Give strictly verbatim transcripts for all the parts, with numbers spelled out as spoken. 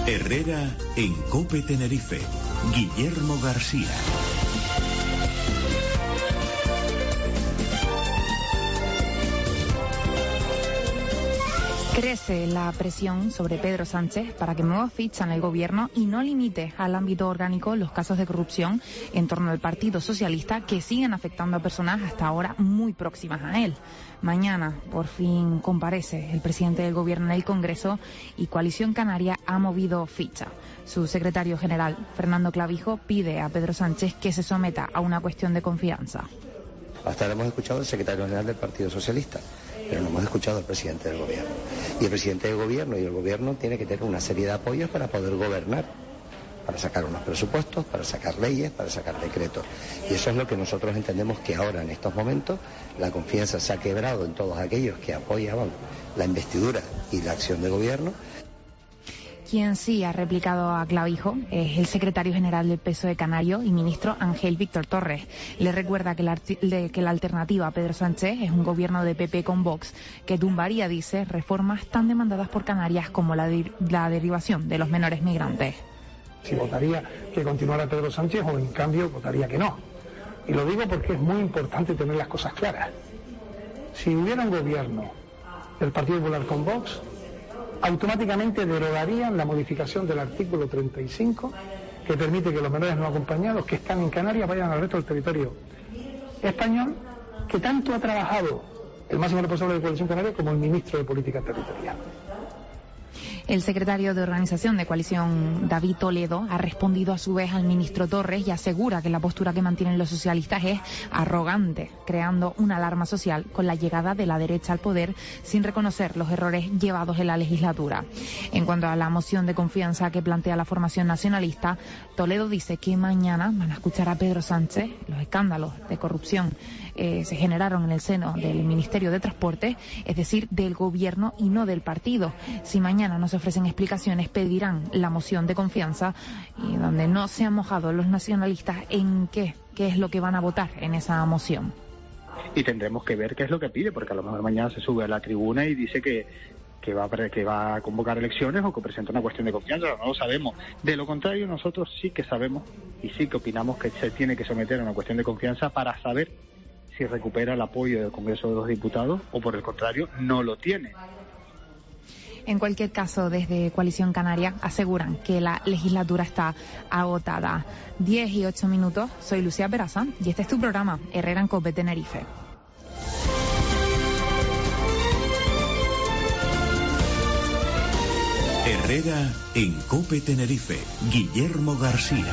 Herrera en COPE Tenerife. Guillermo García. Crece la presión sobre Pedro Sánchez para que mueva ficha en el gobierno y no limite al ámbito orgánico los casos de corrupción en torno al Partido Socialista que siguen afectando a personas hasta ahora muy próximas a él. Mañana, por fin, comparece el presidente del gobierno en el Congreso y Coalición Canaria ha movido ficha. Su secretario general, Fernando Clavijo, pide a Pedro Sánchez que se someta a una cuestión de confianza. Hasta ahora hemos escuchado al secretario general del Partido Socialista, pero no hemos escuchado al presidente del gobierno. Y el presidente del gobierno y el gobierno tiene que tener una serie de apoyos para poder gobernar, para sacar unos presupuestos, para sacar leyes, para sacar decretos. Y eso es lo que nosotros entendemos que ahora, en estos momentos, la confianza se ha quebrado en todos aquellos que apoyaban la investidura y la acción de gobierno. Quien sí ha replicado a Clavijo es el secretario general del P S O E canario y ministro Ángel Víctor Torres. Le recuerda que la, que la alternativa a Pedro Sánchez es un gobierno de P P con Vox que tumbaría, dice, reformas tan demandadas por Canarias como la, de, la derivación de los menores migrantes. Si votaría que continuara Pedro Sánchez o en cambio votaría que no. Y lo digo porque es muy importante tener las cosas claras. Si hubiera un gobierno del Partido Popular con Vox, automáticamente derogarían la modificación del artículo treinta y cinco que permite que los menores no acompañados que están en Canarias vayan al resto del territorio español, que tanto ha trabajado el máximo responsable de Coalición Canaria como el ministro de Política Territorial. El secretario de Organización de Coalición, David Toledo, ha respondido a su vez al ministro Torres y asegura que la postura que mantienen los socialistas es arrogante, creando una alarma social con la llegada de la derecha al poder sin reconocer los errores llevados en la legislatura. En cuanto a la moción de confianza que plantea la formación nacionalista, Toledo dice que mañana van a escuchar a Pedro Sánchez. Los escándalos de corrupción eh, se generaron en el seno del Ministerio de Transporte, es decir, del gobierno y no del partido. Si mañana no se ofrecen explicaciones, pedirán la moción de confianza, y donde no se han mojado los nacionalistas en qué, qué es lo que van a votar en esa moción. Y tendremos que ver qué es lo que pide, porque a lo mejor mañana se sube a la tribuna y dice que, que, va, a, que va a convocar elecciones o que presenta una cuestión de confianza. No lo sabemos. De lo contrario, nosotros sí que sabemos y sí que opinamos que se tiene que someter a una cuestión de confianza para saber si recupera el apoyo del Congreso de los Diputados o, por el contrario, no lo tiene. En cualquier caso, desde Coalición Canaria aseguran que la legislatura está agotada. Diez y ocho minutos, soy Lucía Peraza y este es tu programa, Herrera en COPE Tenerife. Herrera en COPE Tenerife, Guillermo García.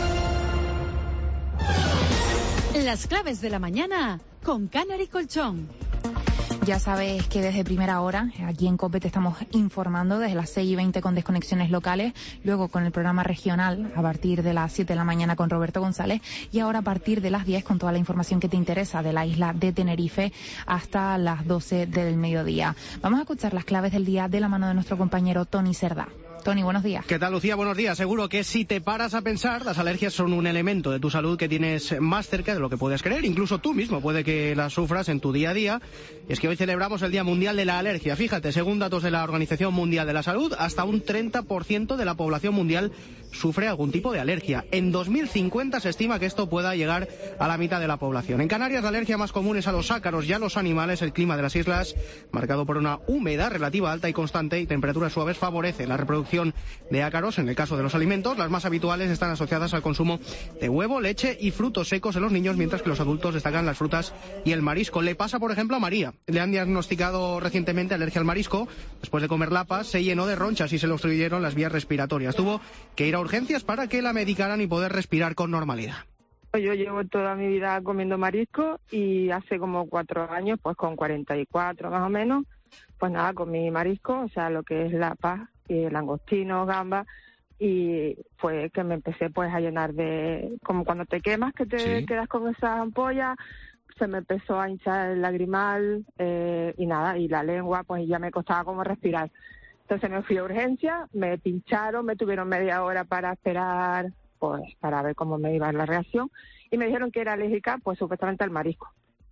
Las claves de la mañana con Canary Colchón. Ya sabes que desde primera hora, aquí en COPE te estamos informando desde las seis y veinte con desconexiones locales, luego con el programa regional a partir de las siete de la mañana con Roberto González y ahora a partir de las diez con toda la información que te interesa de la isla de Tenerife hasta las doce del mediodía. Vamos a escuchar las claves del día de la mano de nuestro compañero Tony Cerdá. Tony, buenos días. ¿Qué tal, Lucía? Buenos días. Seguro que si te paras a pensar, las alergias son un elemento de tu salud que tienes más cerca de lo que puedes creer. Incluso tú mismo puede que las sufras en tu día a día. Y es que hoy celebramos el Día Mundial de la Alergia. Fíjate, según datos de la Organización Mundial de la Salud, hasta un treinta por ciento de la población mundial sufre algún tipo de alergia. En dos mil cincuenta se estima que esto pueda llegar a la mitad de la población. En Canarias la alergia más común es a los ácaros y a los animales. El clima de las islas, marcado por una humedad relativa alta y constante y temperaturas suaves, favorece la reproducción de ácaros. En el caso de los alimentos, las más habituales están asociadas al consumo de huevo, leche y frutos secos en los niños, mientras que los adultos destacan las frutas y el marisco. Le pasa, por ejemplo, a María. Le han diagnosticado recientemente alergia al marisco. Después de comer lapas, se llenó de ronchas y se le obstruyeron las vías respiratorias. Tuvo que ir a urgencias para que la medicaran y poder respirar con normalidad. Yo llevo toda mi vida comiendo marisco y hace como cuatro años, pues con cuarenta y cuatro más o menos, pues nada, comí marisco, o sea, lo que es lapa, y langostino, gamba, y fue que me empecé pues a llenar de, como cuando te quemas, que te sí. quedas con esas ampollas, se me empezó a hinchar el lagrimal, eh, y nada, y la lengua, pues ya me costaba como respirar. Entonces me fui a urgencia, me pincharon, me tuvieron media hora para esperar, pues para ver cómo me iba la reacción, y me dijeron que era alérgica, pues supuestamente al marisco.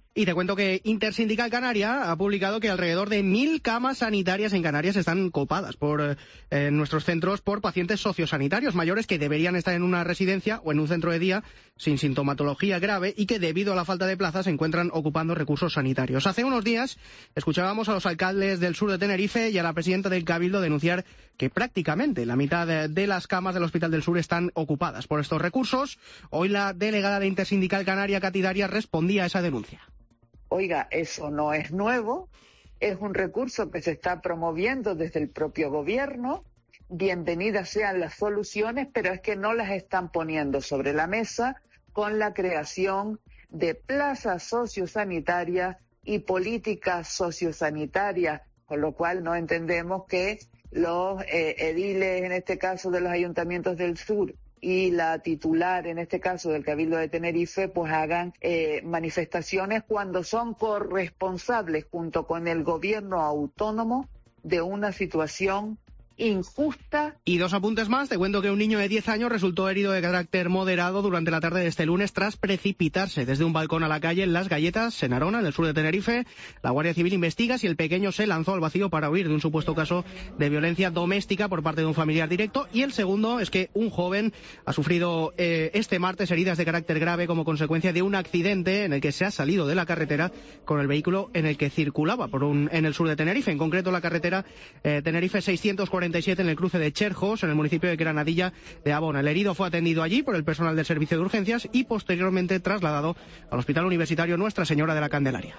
Y te cuento que Intersindical Canaria ha publicado que alrededor de mil camas sanitarias en Canarias están copadas por eh, nuestros centros por pacientes sociosanitarios mayores que deberían estar en una residencia o en un centro de día sin sintomatología grave y que debido a la falta de plazas se encuentran ocupando recursos sanitarios. Hace unos días escuchábamos a los alcaldes del sur de Tenerife y a la presidenta del Cabildo denunciar que prácticamente la mitad de, de las camas del Hospital del Sur están ocupadas por estos recursos. Hoy la delegada de Intersindical Canaria, Katy Darias, respondía a esa denuncia. Oiga, eso no es nuevo, es un recurso que se está promoviendo desde el propio gobierno. Bienvenidas sean las soluciones, pero es que no las están poniendo sobre la mesa con la creación de plazas sociosanitarias y políticas sociosanitarias, con lo cual no entendemos que los eh, ediles, en este caso de los ayuntamientos del sur, y la titular, en este caso del Cabildo de Tenerife, pues hagan eh, manifestaciones cuando son corresponsables junto con el gobierno autónomo de una situación injusta. Y dos apuntes más. Te cuento que un niño de diez años resultó herido de carácter moderado durante la tarde de este lunes tras precipitarse desde un balcón a la calle en Las Galletas, en Arona, en el sur de Tenerife. La Guardia Civil investiga si el pequeño se lanzó al vacío para huir de un supuesto caso de violencia doméstica por parte de un familiar directo. Y el segundo es que un joven ha sufrido eh, este martes heridas de carácter grave como consecuencia de un accidente en el que se ha salido de la carretera con el vehículo en el que circulaba por un, en el sur de Tenerife, en concreto la carretera eh, Tenerife seiscientos cuarenta y siete en el cruce de Cherjos, en el municipio de Granadilla de Abona. El herido fue atendido allí por el personal del servicio de urgencias y posteriormente trasladado al Hospital Universitario Nuestra Señora de la Candelaria.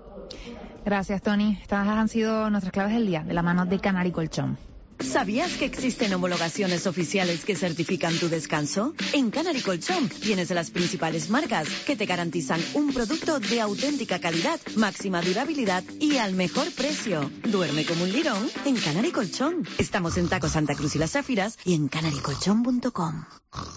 Gracias, Tony. Estas han sido nuestras claves del día, de la mano de Canary Colchón. ¿Sabías que existen homologaciones oficiales que certifican tu descanso? En Canary Colchón tienes las principales marcas que te garantizan un producto de auténtica calidad, máxima durabilidad y al mejor precio. Duerme como un lirón en Canary Colchón. Estamos en Taco Santa Cruz y Las Zafiras y en canary colchón punto com.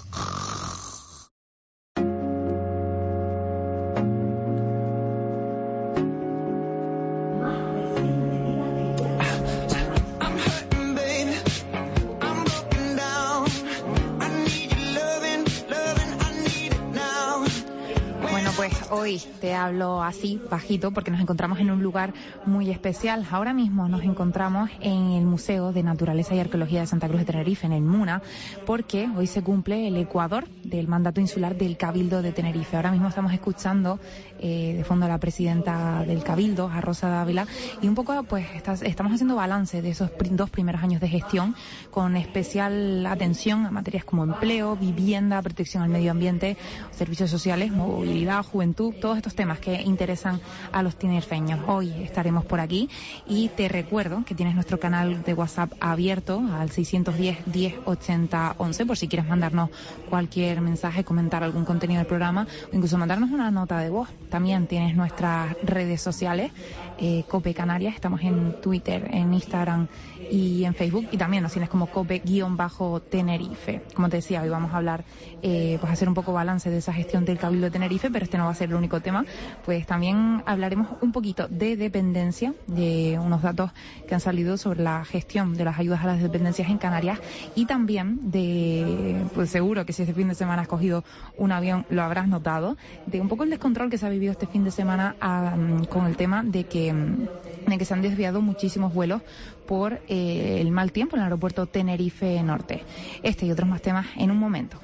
Hoy te hablo así, bajito, porque nos encontramos en un lugar muy especial. Ahora mismo nos encontramos en el Museo de Naturaleza y Arqueología de Santa Cruz de Tenerife, en el MUNA, porque hoy se cumple el ecuador del mandato insular del Cabildo de Tenerife. Ahora mismo estamos escuchando eh, de fondo a la presidenta del Cabildo, a Rosa Dávila, y un poco pues estás, estamos haciendo balance de esos pr- dos primeros años de gestión, con especial atención a materias como empleo, vivienda, protección al medio ambiente, servicios sociales, movilidad, juventud, todos estos temas que interesan a los tinerfeños. Hoy estaremos por aquí y te recuerdo que tienes nuestro canal de WhatsApp abierto al seiscientos diez, diez, ochenta, once por si quieres mandarnos cualquier mensaje, comentar algún contenido del programa o incluso mandarnos una nota de voz. También tienes nuestras redes sociales, eh, Cope Canarias, estamos en Twitter, en Instagram y en Facebook, y también nos tienes como Cope-Tenerife. Como te decía, hoy vamos a hablar, eh, pues hacer un poco balance de esa gestión del Cabildo de Tenerife, pero este no va a ser el único tema, pues también hablaremos un poquito de dependencia, de unos datos que han salido sobre la gestión de las ayudas a las dependencias en Canarias, y también de, pues seguro que si este fin de semana has cogido un avión lo habrás notado, de un poco el descontrol que se ha vivido este fin de semana um, con el tema de que, de que se han desviado muchísimos vuelos por eh, el mal tiempo en el aeropuerto Tenerife Norte. Este y otros más temas en un momento.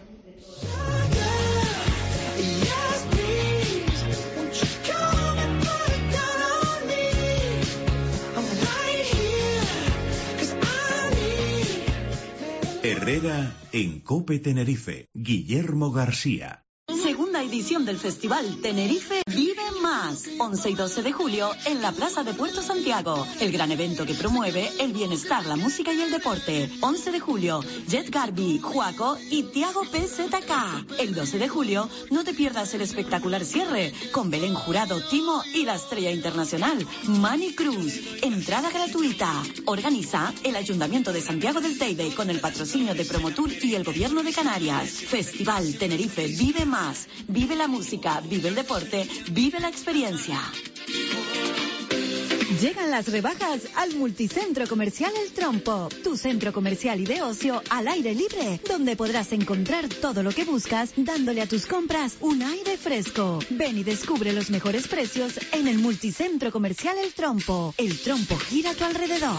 Herrera en Cope Tenerife. Guillermo García. Segunda edición del Festival Tenerife Vive Más, once y doce de julio en la Plaza de Puerto Santiago. El gran evento que promueve el bienestar, la música y el deporte. once de julio, Jet Garby, Juaco y Tiago P Z K. El doce de julio, no te pierdas el espectacular cierre con Belén Jurado, Timo y la estrella internacional, Manny Cruz. Entrada gratuita. Organiza el Ayuntamiento de Santiago del Teide con el patrocinio de Promotur y el Gobierno de Canarias. Festival Tenerife Vive Más. Vive la música, vive el deporte, vive la experiencia. Llegan las rebajas al Multicentro Comercial El Trompo, tu centro comercial y de ocio al aire libre, donde podrás encontrar todo lo que buscas, dándole a tus compras un aire fresco. Ven y descubre los mejores precios en el Multicentro Comercial El Trompo. El Trompo gira a tu alrededor.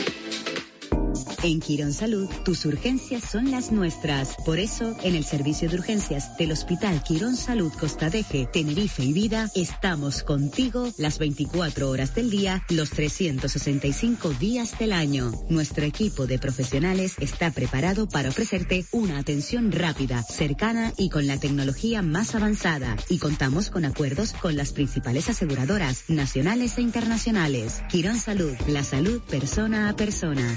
En Quirón Salud, tus urgencias son las nuestras. Por eso, en el servicio de urgencias del Hospital Quirón Salud Costa Deje, Tenerife y Vida, estamos contigo las veinticuatro horas del día, los trescientos sesenta y cinco días del año. Nuestro equipo de profesionales está preparado para ofrecerte una atención rápida, cercana y con la tecnología más avanzada. Y contamos con acuerdos con las principales aseguradoras nacionales e internacionales. Quirón Salud, la salud persona a persona.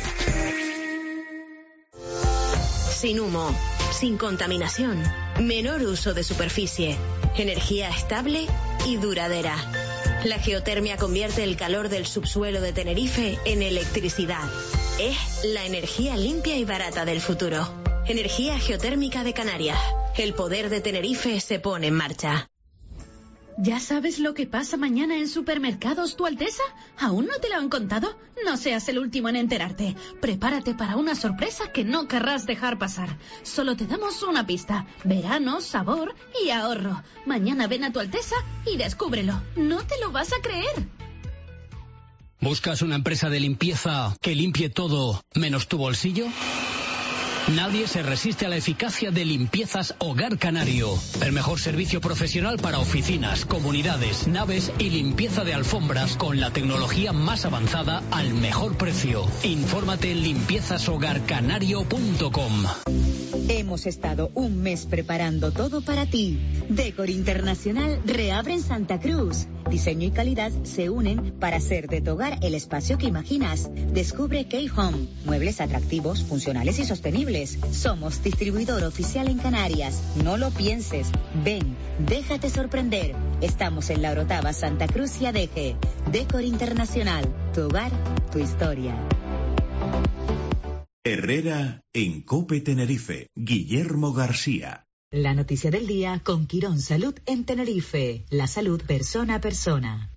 Sin humo, sin contaminación, menor uso de superficie, energía estable y duradera. La geotermia convierte el calor del subsuelo de Tenerife en electricidad. Es la energía limpia y barata del futuro. Energía geotérmica de Canarias. El poder de Tenerife se pone en marcha. ¿Ya sabes lo que pasa mañana en Supermercados Tu Alteza? ¿Aún no te lo han contado? No seas el último en enterarte. Prepárate para una sorpresa que no querrás dejar pasar. Solo te damos una pista. Verano, sabor y ahorro. Mañana ven a Tu Alteza y descúbrelo. No te lo vas a creer. ¿Buscas una empresa de limpieza que limpie todo menos tu bolsillo? Nadie se resiste a la eficacia de Limpiezas Hogar Canario. El mejor servicio profesional para oficinas, comunidades, naves y limpieza de alfombras con la tecnología más avanzada al mejor precio. Infórmate en limpiezas hogar canario punto com. Hemos estado un mes preparando todo para ti. Decor Internacional reabre en Santa Cruz. Diseño y calidad se unen para hacer de tu hogar el espacio que imaginas. Descubre K-Home, muebles atractivos, funcionales y sostenibles. Somos distribuidor oficial en Canarias. No lo pienses. Ven, déjate sorprender. Estamos en La Orotava, Santa Cruz y Adeje. Decor Internacional, tu hogar, tu historia. Herrera en COPE Tenerife. Guillermo García. La noticia del día con Quirón Salud en Tenerife. La salud persona a persona.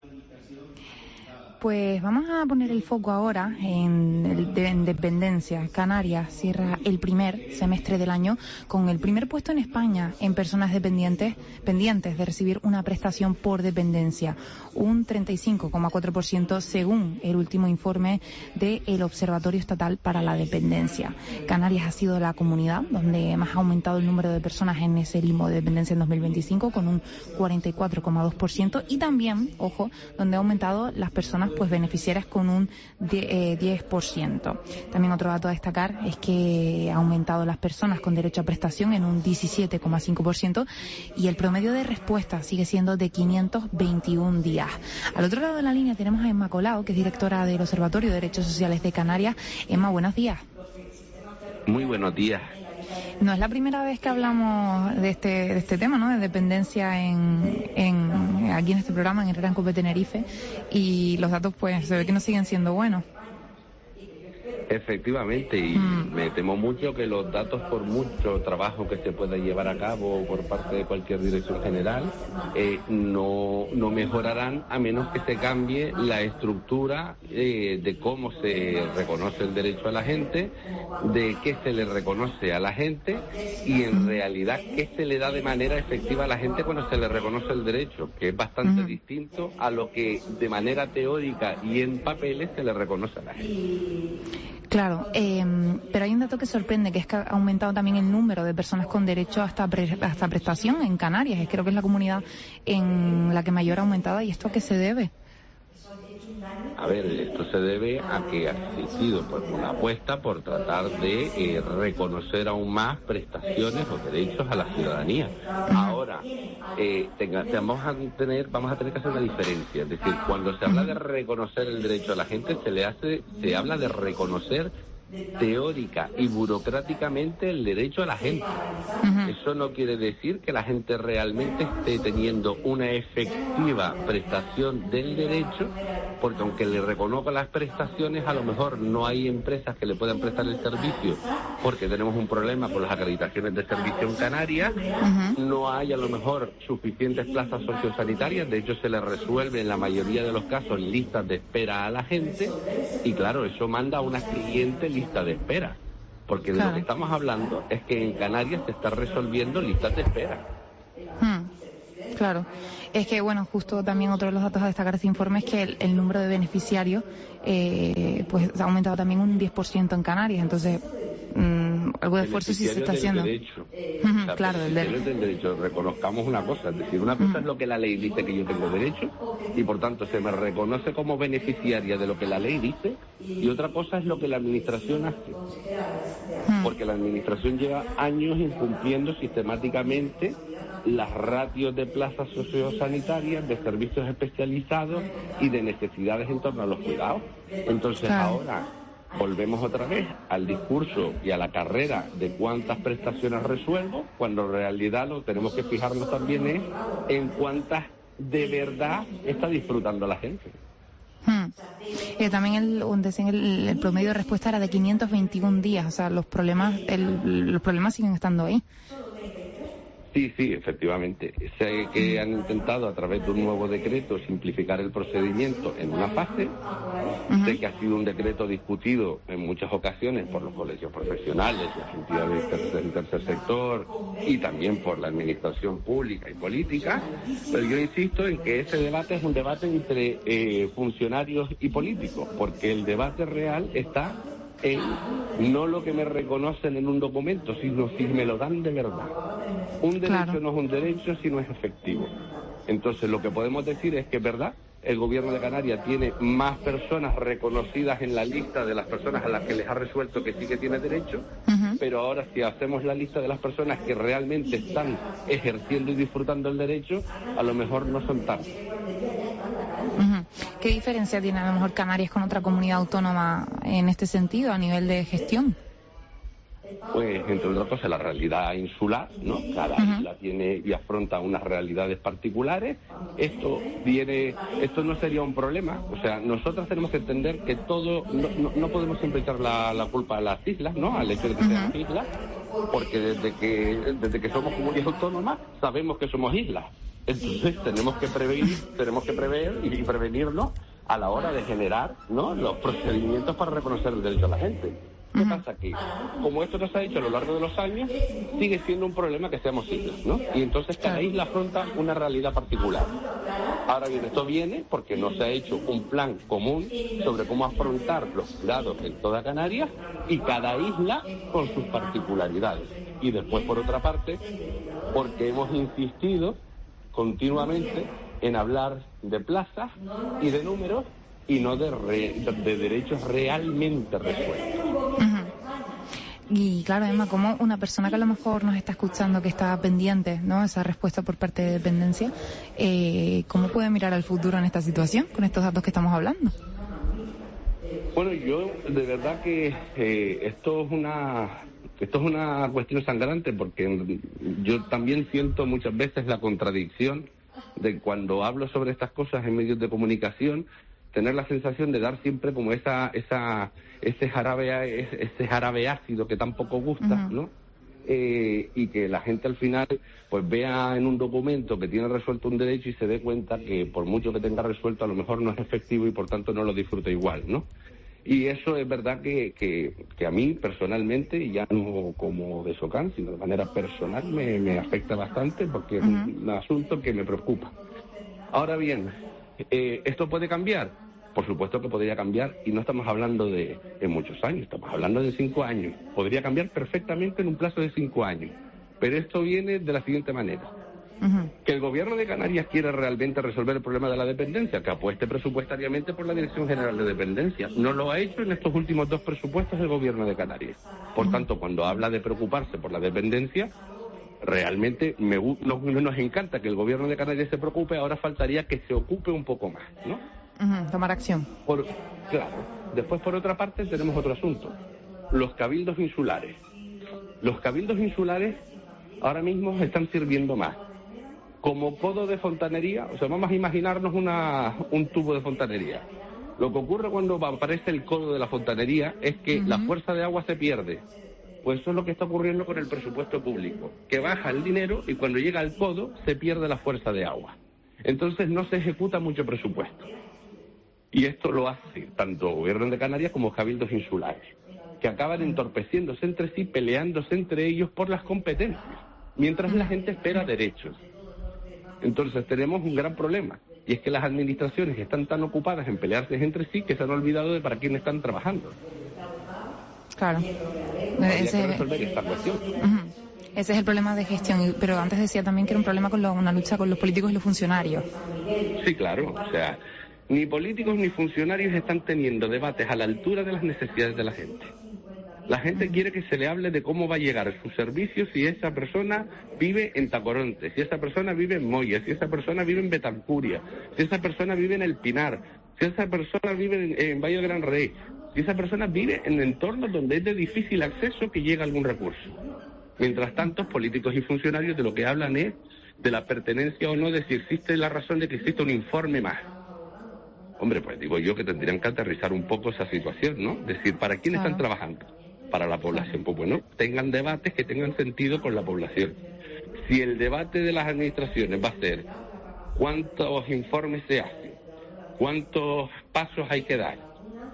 Pues vamos a poner el foco ahora en, el, de, en dependencia. Canarias cierra el primer semestre del año con el primer puesto en España en personas dependientes pendientes de recibir una prestación por dependencia, un treinta y cinco coma cuatro por ciento según el último informe del Observatorio Estatal para la Dependencia. Canarias ha sido la comunidad donde más ha aumentado el número de personas en ese limbo de dependencia en dos mil veinticinco con un cuarenta y cuatro coma dos por ciento y también, ojo, donde ha aumentado las personas pues beneficiarias con un diez por ciento. También otro dato a destacar es que ha aumentado las personas con derecho a prestación en un diecisiete coma cinco por ciento y el promedio de respuesta sigue siendo de quinientos veintiún días. Al otro lado de la línea tenemos a Emma Colau, que es directora del Observatorio de Derechos Sociales de Canarias. Emma, buenos días. Muy buenos días. No es la primera vez que hablamos de este de este tema, ¿no? De dependencia en, en aquí en este programa, en Herrera en COPE Tenerife, y los datos pues se ve que no siguen siendo buenos. Efectivamente, y mm. me temo mucho que los datos, por mucho trabajo que se pueda llevar a cabo por parte de cualquier dirección general, eh, no, no mejorarán a menos que se cambie la estructura eh, de cómo se reconoce el derecho a la gente, de qué se le reconoce a la gente y en realidad qué se le da de manera efectiva a la gente cuando se le reconoce el derecho, que es bastante mm. distinto a lo que de manera teórica y en papeles se le reconoce a la gente. Claro, eh, pero hay un dato que sorprende, que es que ha aumentado también el número de personas con derecho a esta, pre, a esta prestación en Canarias. Es, creo que es la comunidad en la que mayor ha aumentado. ¿Y esto a qué se debe? A ver, esto se debe a que ha existido pues, una apuesta por tratar de eh, reconocer aún más prestaciones o derechos a la ciudadanía. Ahora, eh, tenga, vamos a tener vamos a tener que hacer una diferencia. Es decir, cuando se habla de reconocer el derecho a la gente, se le hace se habla de reconocer teórica y burocráticamente el derecho a la gente. Uh-huh. Eso no quiere decir que la gente realmente esté teniendo una efectiva prestación del derecho, porque aunque le reconozca las prestaciones, a lo mejor no hay empresas que le puedan prestar el servicio porque tenemos un problema con las acreditaciones de servicio en Canarias. Uh-huh. No hay a lo mejor suficientes plazas sociosanitarias, de hecho se le resuelve en la mayoría de los casos listas de espera a la gente, y claro, eso manda a una siguiente lista de espera, porque de claro. lo que estamos hablando es que en Canarias se está resolviendo listas de espera. Hmm. Claro, es que bueno, justo también otro de los datos a destacar de este informe es que el, el número de beneficiarios eh, pues ha aumentado también un diez por ciento en Canarias, entonces mmm, algo de esfuerzo sí se está haciendo. Derecho. Uh-huh, o sea, claro, del derecho. del derecho. Reconozcamos una cosa, es decir, una cosa uh-huh. es lo que la ley dice que yo tengo derecho y por tanto se me reconoce como beneficiaria de lo que la ley dice, y otra cosa es lo que la administración hace. Uh-huh. Porque la administración lleva años incumpliendo sistemáticamente las ratios de plazas sociosanitarias, de servicios especializados y de necesidades en torno a los cuidados. Entonces claro. ahora volvemos otra vez al discurso y a la carrera de cuántas prestaciones resuelvo, cuando en realidad lo tenemos que fijarnos también es en cuántas de verdad está disfrutando la gente. Hmm. Eh, también el, decían el, el promedio de respuesta era de quinientos veintiún días, o sea, los problemas, el, los problemas siguen estando ahí. Sí, sí, efectivamente. Sé que han intentado a través de un nuevo decreto simplificar el procedimiento en una fase. Uh-huh. Sé que ha sido un decreto discutido en muchas ocasiones por los colegios profesionales, las entidades del tercer, tercer sector y también por la administración pública y política. Pero yo insisto en que ese debate es un debate entre eh, funcionarios y políticos, porque el debate real está en no lo que me reconocen en un documento, sino si me lo dan de verdad. Un derecho claro. no es un derecho si no es efectivo. Entonces lo que podemos decir es que es verdad, el gobierno de Canarias tiene más personas reconocidas en la lista de las personas a las que les ha resuelto que sí que tiene derecho, uh-huh. pero ahora si hacemos la lista de las personas que realmente están ejerciendo y disfrutando el derecho, a lo mejor no son tantos. Uh-huh. ¿Qué diferencia tiene a lo mejor Canarias con otra comunidad autónoma en este sentido, a nivel de gestión? Pues, entre otras cosas, la realidad insular, ¿no? Cada uh-huh. isla tiene y afronta unas realidades particulares. Esto viene, esto no sería un problema. O sea, nosotros tenemos que entender que todo, no, no, no podemos siempre echar la, la culpa a las islas, ¿no? Al hecho de que uh-huh. seamos islas, porque desde que, desde que somos comunidades autónomas sabemos que somos islas. Entonces tenemos que prevenir, tenemos que prever y prevenirnos a la hora de generar, ¿no?, los procedimientos para reconocer el derecho a la gente. ¿Qué uh-huh. pasa aquí? Como esto nos ha hecho a lo largo de los años, sigue siendo un problema que seamos islas, ¿no? Y entonces cada isla afronta una realidad particular. Ahora bien, esto viene porque no se ha hecho un plan común sobre cómo afrontar los cuidados en toda Canarias y cada isla con sus particularidades. Y después, por otra parte, porque hemos insistido continuamente en hablar de plazas y de números y no de, re, de derechos realmente resueltos. Uh-huh. Y claro, Emma, como una persona que a lo mejor nos está escuchando, que está pendiente, ¿no?, esa respuesta por parte de dependencia, eh, ¿cómo puede mirar al futuro en esta situación, con estos datos que estamos hablando? Bueno, yo de verdad que eh, esto es una... Esto es una cuestión sangrante porque yo también siento muchas veces la contradicción de cuando hablo sobre estas cosas en medios de comunicación, tener la sensación de dar siempre como esa esa ese jarabe ese, ese jarabe ácido que tampoco gusta, uh-huh. ¿no? Eh, y que la gente al final pues vea en un documento que tiene resuelto un derecho y se dé cuenta que por mucho que tenga resuelto a lo mejor no es efectivo y por tanto no lo disfruta igual, ¿no? Y eso es verdad que, que, que a mí personalmente, y ya no como de SOCAN, sino de manera personal, me, me afecta bastante porque es uh-huh. un, un asunto que me preocupa. Ahora bien, eh, ¿esto puede cambiar? Por supuesto que podría cambiar, y no estamos hablando de, de muchos años, estamos hablando de cinco años. Podría cambiar perfectamente en un plazo de cinco años. Pero esto viene de la siguiente manera. Uh-huh. Que el gobierno de Canarias quiere realmente resolver el problema de la dependencia, que apueste presupuestariamente por la Dirección General de Dependencia. No lo ha hecho en estos últimos dos presupuestos el gobierno de Canarias. Por uh-huh. tanto, cuando habla de preocuparse por la dependencia, realmente me, no, no nos encanta que el gobierno de Canarias se preocupe, ahora faltaría que se ocupe un poco más, ¿no? Uh-huh. Tomar acción. Por, claro. Después, por otra parte, tenemos otro asunto. los cabildos insulares. Los cabildos insulares ahora mismo están sirviendo más como codo de fontanería, o sea, vamos a imaginarnos una, un tubo de fontanería. Lo que ocurre cuando aparece el codo de la fontanería es que uh-huh. la fuerza de agua se pierde. Pues eso es lo que está ocurriendo con el presupuesto público, que baja el dinero y cuando llega al codo se pierde la fuerza de agua. Entonces no se ejecuta mucho presupuesto. Y esto lo hace tanto el Gobierno de Canarias como cabildos insulares, que acaban entorpeciéndose entre sí, peleándose entre ellos por las competencias, mientras la gente espera derechos. Entonces tenemos un gran problema, y es que las administraciones están tan ocupadas en pelearse entre sí que se han olvidado de para quién están trabajando. Claro. Habría Ese... que resolver esta cuestión. Uh-huh. Ese es el problema de gestión, pero antes decía también que era un problema con lo, una lucha con los políticos y los funcionarios. Sí, claro, o sea, ni políticos ni funcionarios están teniendo debates a la altura de las necesidades de la gente. La gente quiere que se le hable de cómo va a llegar a sus servicios si esa persona vive en Tacoronte, si esa persona vive en Moya, si esa persona vive en Betancuria, si esa persona vive en El Pinar, si esa persona vive en, en Valle del Gran Rey, si esa persona vive en entornos donde es de difícil acceso que llegue algún recurso. Mientras tanto, políticos y funcionarios de lo que hablan es de la pertenencia o no, de si existe la razón de que existe un informe más. Hombre, pues digo yo que tendrían que aterrizar un poco esa situación, ¿no? Es decir, ¿para quién claro. están trabajando? Para la población. Pues bueno, tengan debates que tengan sentido con la población. Si el debate de las administraciones va a ser cuántos informes se hacen, cuántos pasos hay que dar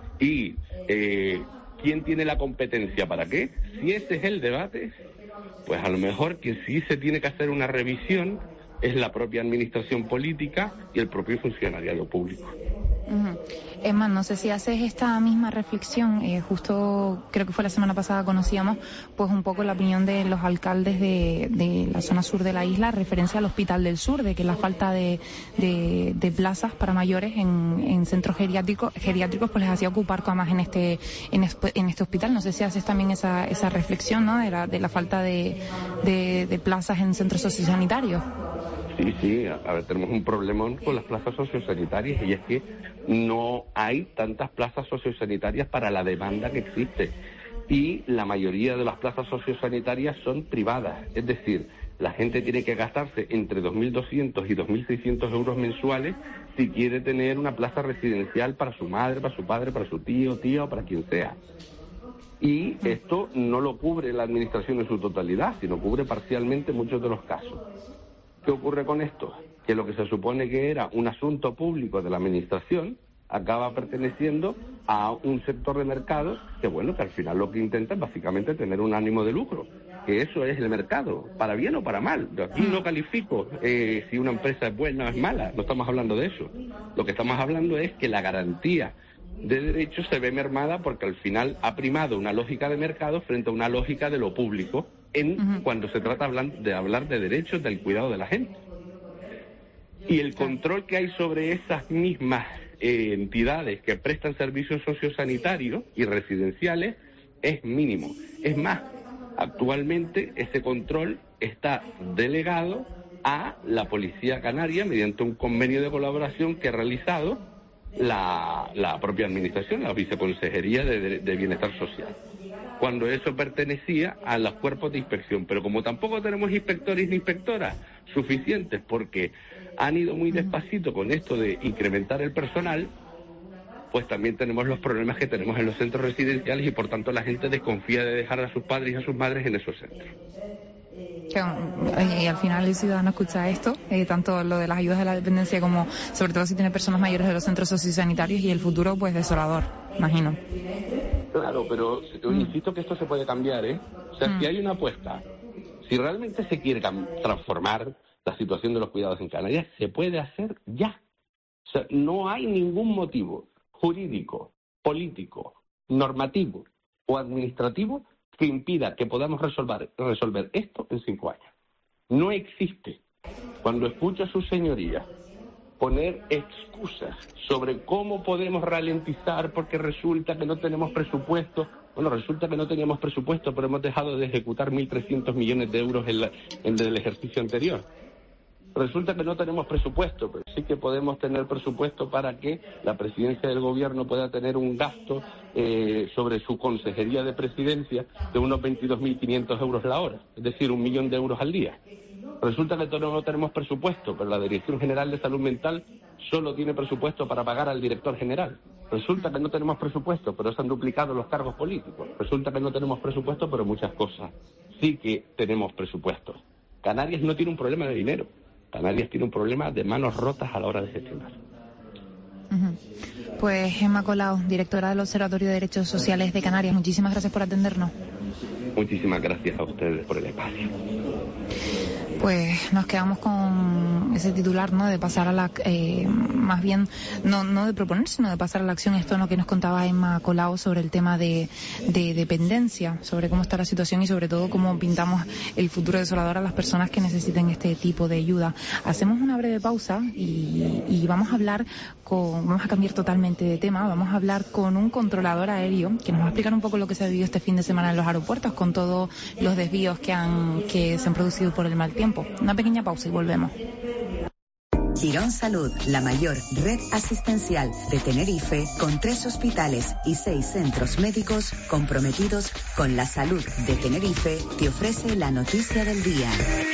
y eh, quién tiene la competencia para qué, si ese es el debate, pues a lo mejor que sí se tiene que hacer una revisión es la propia administración política y el propio funcionariado público. Uh-huh. Emma, no sé si haces esta misma reflexión, eh, justo creo que fue la semana pasada conocíamos pues un poco la opinión de los alcaldes de, de la zona sur de la isla referencia al Hospital del Sur, de que la falta de, de, de plazas para mayores en, en centros geriátricos, geriátricos pues les hacía ocupar camas en este, en, en este hospital. No sé si haces también esa, esa reflexión, ¿no?, de la, de la falta de, de, de plazas en centros sociosanitarios. Sí, sí, a ver, tenemos un problemón con las plazas sociosanitarias y es que no hay tantas plazas sociosanitarias para la demanda que existe y la mayoría de las plazas sociosanitarias son privadas, es decir, la gente tiene que gastarse entre dos mil doscientos y dos mil seiscientos euros mensuales si quiere tener una plaza residencial para su madre, para su padre, para su tío, tía o para quien sea. Y esto no lo cubre la administración en su totalidad, sino cubre parcialmente muchos de los casos. ¿Qué ocurre con esto? Que lo que se supone que era un asunto público de la administración acaba perteneciendo a un sector de mercado que, bueno, que al final lo que intenta es básicamente tener un ánimo de lucro, que eso es el mercado, para bien o para mal. Yo aquí no califico eh, si una empresa es buena o es mala, no estamos hablando de eso. Lo que estamos hablando es que la garantía de derechos se ve mermada porque al final ha primado una lógica de mercado frente a una lógica de lo público en uh-huh. cuando se trata de hablar de derechos, del cuidado de la gente. Y el control que hay sobre esas mismas eh, entidades que prestan servicios sociosanitarios y residenciales es mínimo. Es más, actualmente ese control está delegado a la Policía Canaria mediante un convenio de colaboración que ha realizado la, la propia administración, la Viceconsejería de, de, de Bienestar Social, cuando eso pertenecía a los cuerpos de inspección. Pero como tampoco tenemos inspectores ni inspectoras suficientes porque han ido muy despacito con esto de incrementar el personal, pues también tenemos los problemas que tenemos en los centros residenciales y por tanto la gente desconfía de dejar a sus padres y a sus madres en esos centros. Y al final el ciudadano escucha esto, eh, tanto lo de las ayudas de la dependencia como sobre todo si tiene personas mayores de los centros sociosanitarios, y el futuro pues desolador, imagino. Claro, pero mm. insisto que esto se puede cambiar, ¿eh? O sea, mm. si hay una apuesta, si realmente se quiere transformar la situación de los cuidados en Canarias, se puede hacer ya. O sea, no hay ningún motivo jurídico, político, normativo o administrativo que impida que podamos resolver, resolver esto en cinco años. No existe. Cuando escucho a sus señorías poner excusas sobre cómo podemos ralentizar porque resulta que no tenemos presupuesto, bueno, resulta que no teníamos presupuesto, pero hemos dejado de ejecutar mil trescientos millones de euros en, la, en el ejercicio anterior. Resulta que no tenemos presupuesto, pero sí que podemos tener presupuesto para que la presidencia del gobierno pueda tener un gasto eh, sobre su consejería de presidencia de unos veintidós mil quinientos euros la hora, es decir, un millón de euros al día. Resulta que todavía no tenemos presupuesto, pero la Dirección General de Salud Mental solo tiene presupuesto para pagar al director general. Resulta que no tenemos presupuesto, pero se han duplicado los cargos políticos. Resulta que no tenemos presupuesto, pero muchas cosas sí que tenemos presupuesto. Canarias no tiene un problema de dinero. Canarias tiene un problema de manos rotas a la hora de gestionar. Uh-huh. Pues Gemma Colau, directora del Observatorio de Derechos Sociales de Canarias, muchísimas gracias por atendernos. Muchísimas gracias a ustedes por el espacio. Pues nos quedamos con ese titular, ¿no? De pasar a la, eh, más bien, no, no de proponer, sino de pasar a la acción. Esto es lo que nos contaba Emma Colau sobre el tema de, de dependencia, sobre cómo está la situación y sobre todo cómo pintamos el futuro desolador a las personas que necesiten este tipo de ayuda. Hacemos una breve pausa y, y vamos a hablar con, vamos a cambiar totalmente de tema, vamos a hablar con un controlador aéreo que nos va a explicar un poco lo que se ha vivido este fin de semana en los aeropuertos con todos los desvíos que han, que se han producido por el mal tiempo. Una pequeña pausa y volvemos. Quirón Salud, la mayor red asistencial de Tenerife, con tres hospitales y seis centros médicos comprometidos con la salud de Tenerife, te ofrece la noticia del día.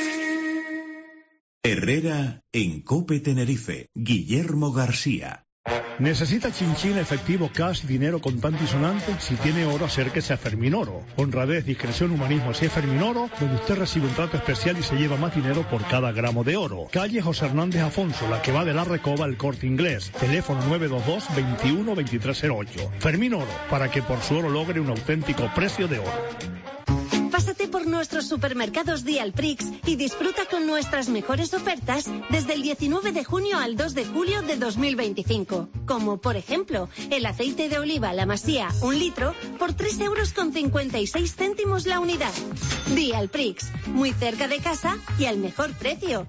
Herrera en COPE Tenerife, Guillermo García. ¿Necesita chinchín efectivo, cash, dinero contante y sonante? Si tiene oro, acérquese a Ferminoro. Honradez, discreción, humanismo, si es Ferminoro, donde usted recibe un trato especial y se lleva más dinero por cada gramo de oro. Calle José Hernández Afonso, la que va de la Recoba al Corte Inglés. Teléfono nueve dos dos, veintiuno, veintitrés cero ocho. Ferminoro, para que por su oro logre un auténtico precio de oro. Pásate por nuestros supermercados Dialprix y disfruta con nuestras mejores ofertas desde el diecinueve de junio al dos de julio de dos mil veinticinco. Como, por ejemplo, el aceite de oliva La Masía, un litro, por tres euros con cincuenta y seis céntimos la unidad. Dialprix, muy cerca de casa y al mejor precio.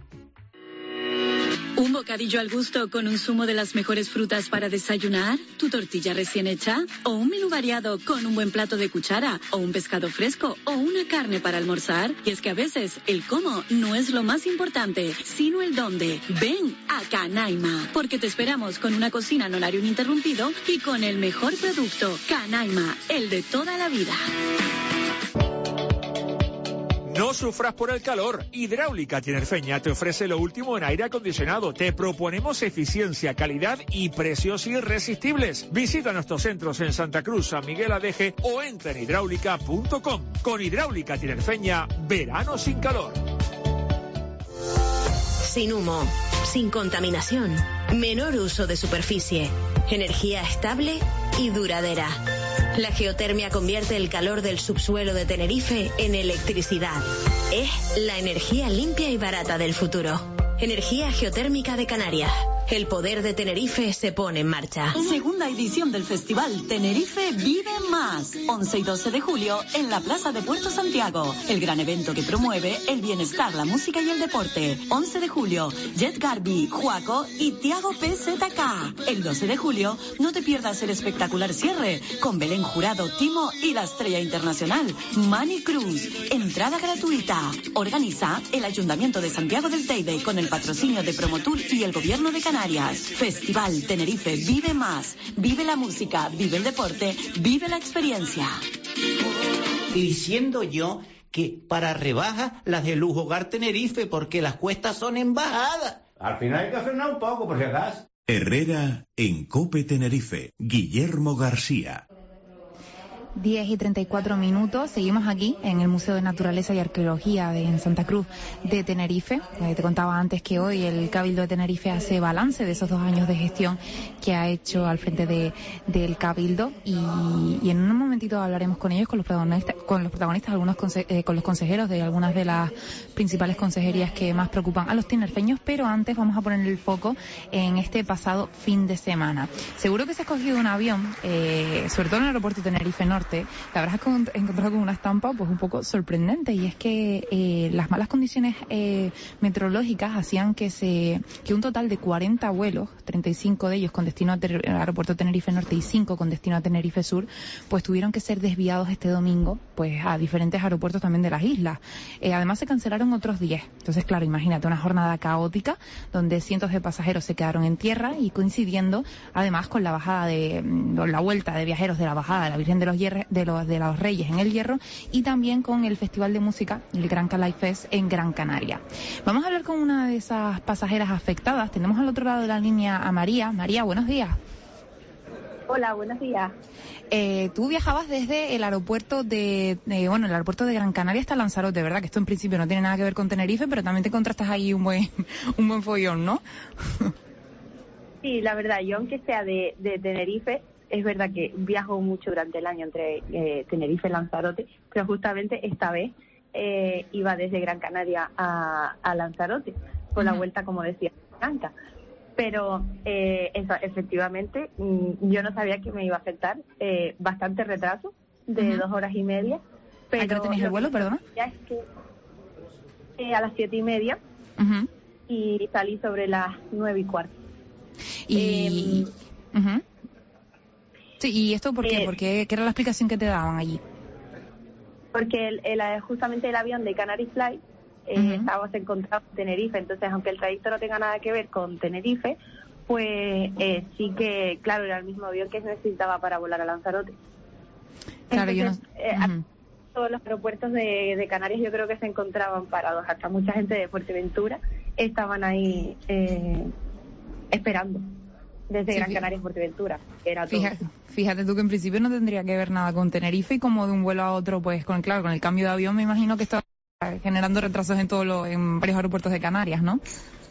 ¿Un bocadillo al gusto con un zumo de las mejores frutas para desayunar? ¿Tu tortilla recién hecha? ¿O un menú variado con un buen plato de cuchara? ¿O un pescado fresco? ¿O una carne para almorzar? Y es que a veces el cómo no es lo más importante, sino el dónde. Ven a Canaima, porque te esperamos con una cocina en horario ininterrumpido y con el mejor producto. Canaima, el de toda la vida. No sufras por el calor. Hidráulica Tinerfeña te ofrece lo último en aire acondicionado. Te proponemos eficiencia, calidad y precios irresistibles. Visita nuestros centros en Santa Cruz, San Miguel Adeje o entra en hidráulica punto com. Con Hidráulica Tinerfeña, verano sin calor. Sin humo, sin contaminación, menor uso de superficie, energía estable y duradera. La geotermia convierte el calor del subsuelo de Tenerife en electricidad. Es la energía limpia y barata del futuro. Energía geotérmica de Canarias. El poder de Tenerife se pone en marcha. Segunda edición del festival Tenerife Vive Más. once y doce de julio en la Plaza de Puerto Santiago. El gran evento que promueve el bienestar, la música y el deporte. once de julio, Jet Garbi, Juaco y Tiago P Z K. El doce de julio, no te pierdas el espectacular cierre con Belén Jurado, Timo y la estrella internacional, Manny Cruz. Entrada gratuita. Organiza el Ayuntamiento de Santiago del Teide con el patrocinio de Promotur y el Gobierno de Canarias. Festival Tenerife Vive Más. Vive la música, vive el deporte, vive la experiencia. Diciendo yo que para rebajas las de Lujo Hogar Tenerife, porque las cuestas son en bajada. Al final hay que frenar un poco, por si acaso. Herrera en COPE Tenerife, Guillermo García. diez y treinta y cuatro minutos, seguimos aquí en el Museo de Naturaleza y Arqueología de en Santa Cruz de Tenerife. Eh, te contaba antes que hoy el Cabildo de Tenerife hace balance de esos dos años de gestión que ha hecho al frente de, del Cabildo y, y en un momentito hablaremos con ellos, con los protagonistas, con los protagonistas, algunos conse- eh, con los consejeros de algunas de las principales consejerías que más preocupan a los tinerfeños, pero antes vamos a poner el foco en este pasado fin de semana. Seguro que se ha cogido un avión, eh, sobre todo en el aeropuerto de Tenerife Norte. La verdad es que he encontrado con una estampa pues un poco sorprendente y es que eh, las malas condiciones eh, meteorológicas hacían que se que un total de cuarenta vuelos, treinta y cinco de ellos con destino al ter- aeropuerto Tenerife Norte y cinco con destino a Tenerife Sur, pues tuvieron que ser desviados este domingo pues a diferentes aeropuertos también de las islas. Eh, además se cancelaron otros diez. Entonces, claro, imagínate una jornada caótica donde cientos de pasajeros se quedaron en tierra y coincidiendo además con la bajada de la vuelta de viajeros de la bajada de la Virgen de los, Hierre, de los de los Reyes en El Hierro y también con el Festival de Música, el Gran Calais Fest en Gran Canaria. Vamos a hablar con una de esas pasajeras afectadas. Tenemos al otro lado de la línea a María. María, buenos días. Hola, buenos días. Eh, tú viajabas desde el aeropuerto de, de, bueno, el aeropuerto de Gran Canaria hasta Lanzarote, ¿verdad? Que esto en principio no tiene nada que ver con Tenerife, pero también te encontraste ahí un buen, un buen follón, ¿no? Sí, la verdad, yo aunque sea de, de Tenerife, es verdad que viajo mucho durante el año entre eh, Tenerife y Lanzarote, pero justamente esta vez eh, iba desde Gran Canaria a, a Lanzarote, por la vuelta, como decía Blanca. Pero eh, eso, efectivamente, yo no sabía que me iba a afectar eh, bastante retraso de uh-huh. dos horas y media. Pero ¿a qué hora tenías el vuelo, perdona? Ya es que eh, a las siete y media uh-huh. y salí sobre las nueve y cuarto. Y... Eh, uh-huh. Sí, ¿y esto por qué? Eh, Porque, ¿qué era la explicación que te daban allí? Porque el, el, justamente el avión de Canary Fly eh, uh-huh. estábamos encontrados en Tenerife, entonces aunque el trayecto no tenga nada que ver con Tenerife, pues eh, sí que, claro, era el mismo avión que se necesitaba para volar a Lanzarote. Claro, entonces, yo no... eh, uh-huh. todos los aeropuertos de, de Canarias yo creo que se encontraban parados, hasta mucha gente de Fuerteventura estaban ahí eh, esperando. Desde sí, Gran Canaria y Fuerteventura. Era todo. Fíjate, fíjate tú que en principio no tendría que ver nada con Tenerife y como de un vuelo a otro, pues con claro, con el cambio de avión me imagino que está generando retrasos en todos los, en varios aeropuertos de Canarias, ¿no?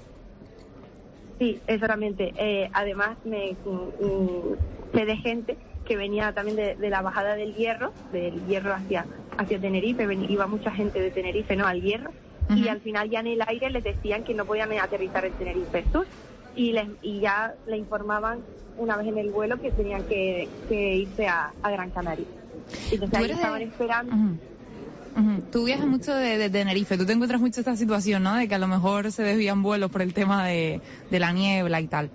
Sí, exactamente. Eh, además me mm, sé de gente que venía también de, de la bajada del Hierro, del Hierro hacia hacia Tenerife, ven, iba mucha gente de Tenerife, ¿no? Al Hierro, uh-huh. y al final ya en el aire les decían que no podían aterrizar en Tenerife Sur. Y, les, y ya le informaban una vez en el vuelo que tenían que, que irse a, a Gran Canaria. Entonces ahí estaban de... esperando. Uh-huh. Uh-huh. Tú viajas mucho de, de Tenerife, tú te encuentras mucho esta situación, ¿no? De que a lo mejor se desvían vuelos por el tema de, de la niebla y tal.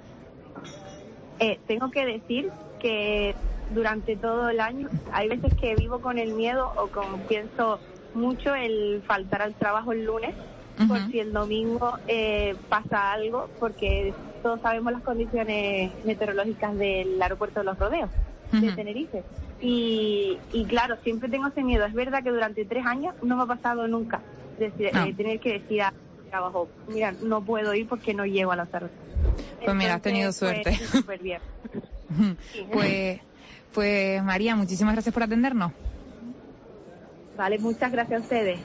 Eh, tengo que decir que durante todo el año hay veces que vivo con el miedo o con pienso mucho el faltar al trabajo el lunes. Uh-huh. Por si el domingo eh, pasa algo, porque todos sabemos las condiciones meteorológicas del aeropuerto de Los Rodeos, uh-huh. de Tenerife. Y, y claro, siempre tengo ese miedo. Es verdad que durante tres años no me ha pasado nunca de, no. de tener que decir a trabajo, mira, no puedo ir porque no llego a la tarde. Pues entonces, mira, has tenido suerte. Pues, súper bien. sí. Pues, pues María, muchísimas gracias por atendernos. Vale, muchas gracias a ustedes.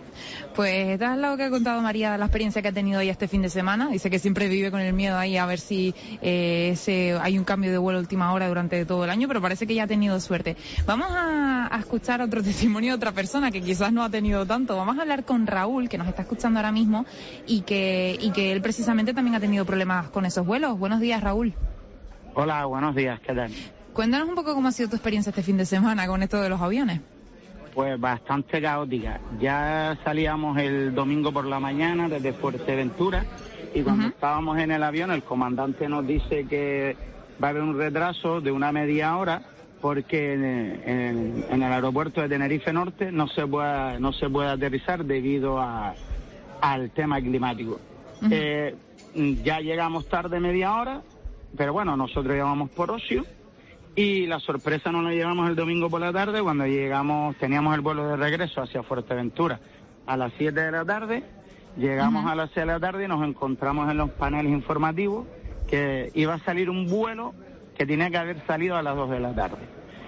Pues esta es lo que ha contado María de la experiencia que ha tenido ella este fin de semana. Dice que siempre vive con el miedo ahí a ver si eh, ese, hay un cambio de vuelo a última hora durante todo el año, pero parece que ya ha tenido suerte. Vamos a, a escuchar otro testimonio de otra persona que quizás no ha tenido tanto. Vamos a hablar con Raúl, que nos está escuchando ahora mismo y que, y que él precisamente también ha tenido problemas con esos vuelos. Buenos días, Raúl. Hola, buenos días, ¿qué tal? Cuéntanos un poco cómo ha sido tu experiencia este fin de semana con esto de los aviones. Pues bastante caótica. Ya salíamos el domingo por la mañana desde Fuerteventura y cuando uh-huh. estábamos en el avión el comandante nos dice que va a haber un retraso de una media hora porque en, en, en el aeropuerto de Tenerife Norte no se puede, no se puede aterrizar debido a, al tema climático. Uh-huh. Eh, ya llegamos tarde media hora, pero bueno, nosotros íbamos por ocio. Y la sorpresa nos la llevamos el domingo por la tarde, cuando llegamos, teníamos el vuelo de regreso hacia Fuerteventura a las siete de la tarde, llegamos uh-huh. a las seis de la tarde y nos encontramos en los paneles informativos que iba a salir un vuelo que tenía que haber salido a las dos de la tarde.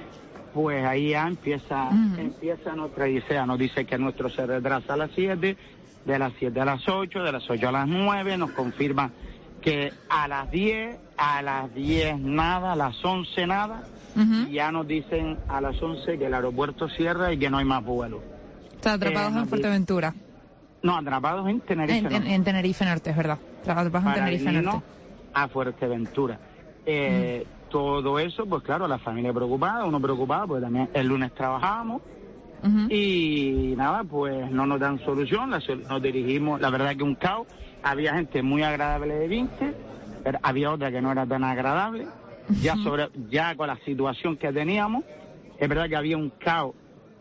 Pues ahí ya empieza, uh-huh. empieza nuestra odisea, nos dice que nuestro se retrasa a las siete, de las siete a las ocho, de las ocho a las nueve, nos confirma que a las diez, a las diez nada, a las once nada, uh-huh. y ya nos dicen a las once que el aeropuerto cierra y que no hay más vuelos. Está atrapados eh, en Fuerteventura. No, atrapados en Tenerife en, Norte. En, en Tenerife Norte, es verdad. Atrapados en Tenerife Norte. A Fuerteventura. Eh, uh-huh. Todo eso, pues claro, la familia preocupada, uno preocupado, porque también el lunes trabajábamos. Uh-huh. Y nada, pues no nos dan solución, nos dirigimos, la verdad que un caos. Había gente muy agradable de Vince, pero había otra que no era tan agradable. Ya sobre ya con la situación que teníamos, es verdad que había un caos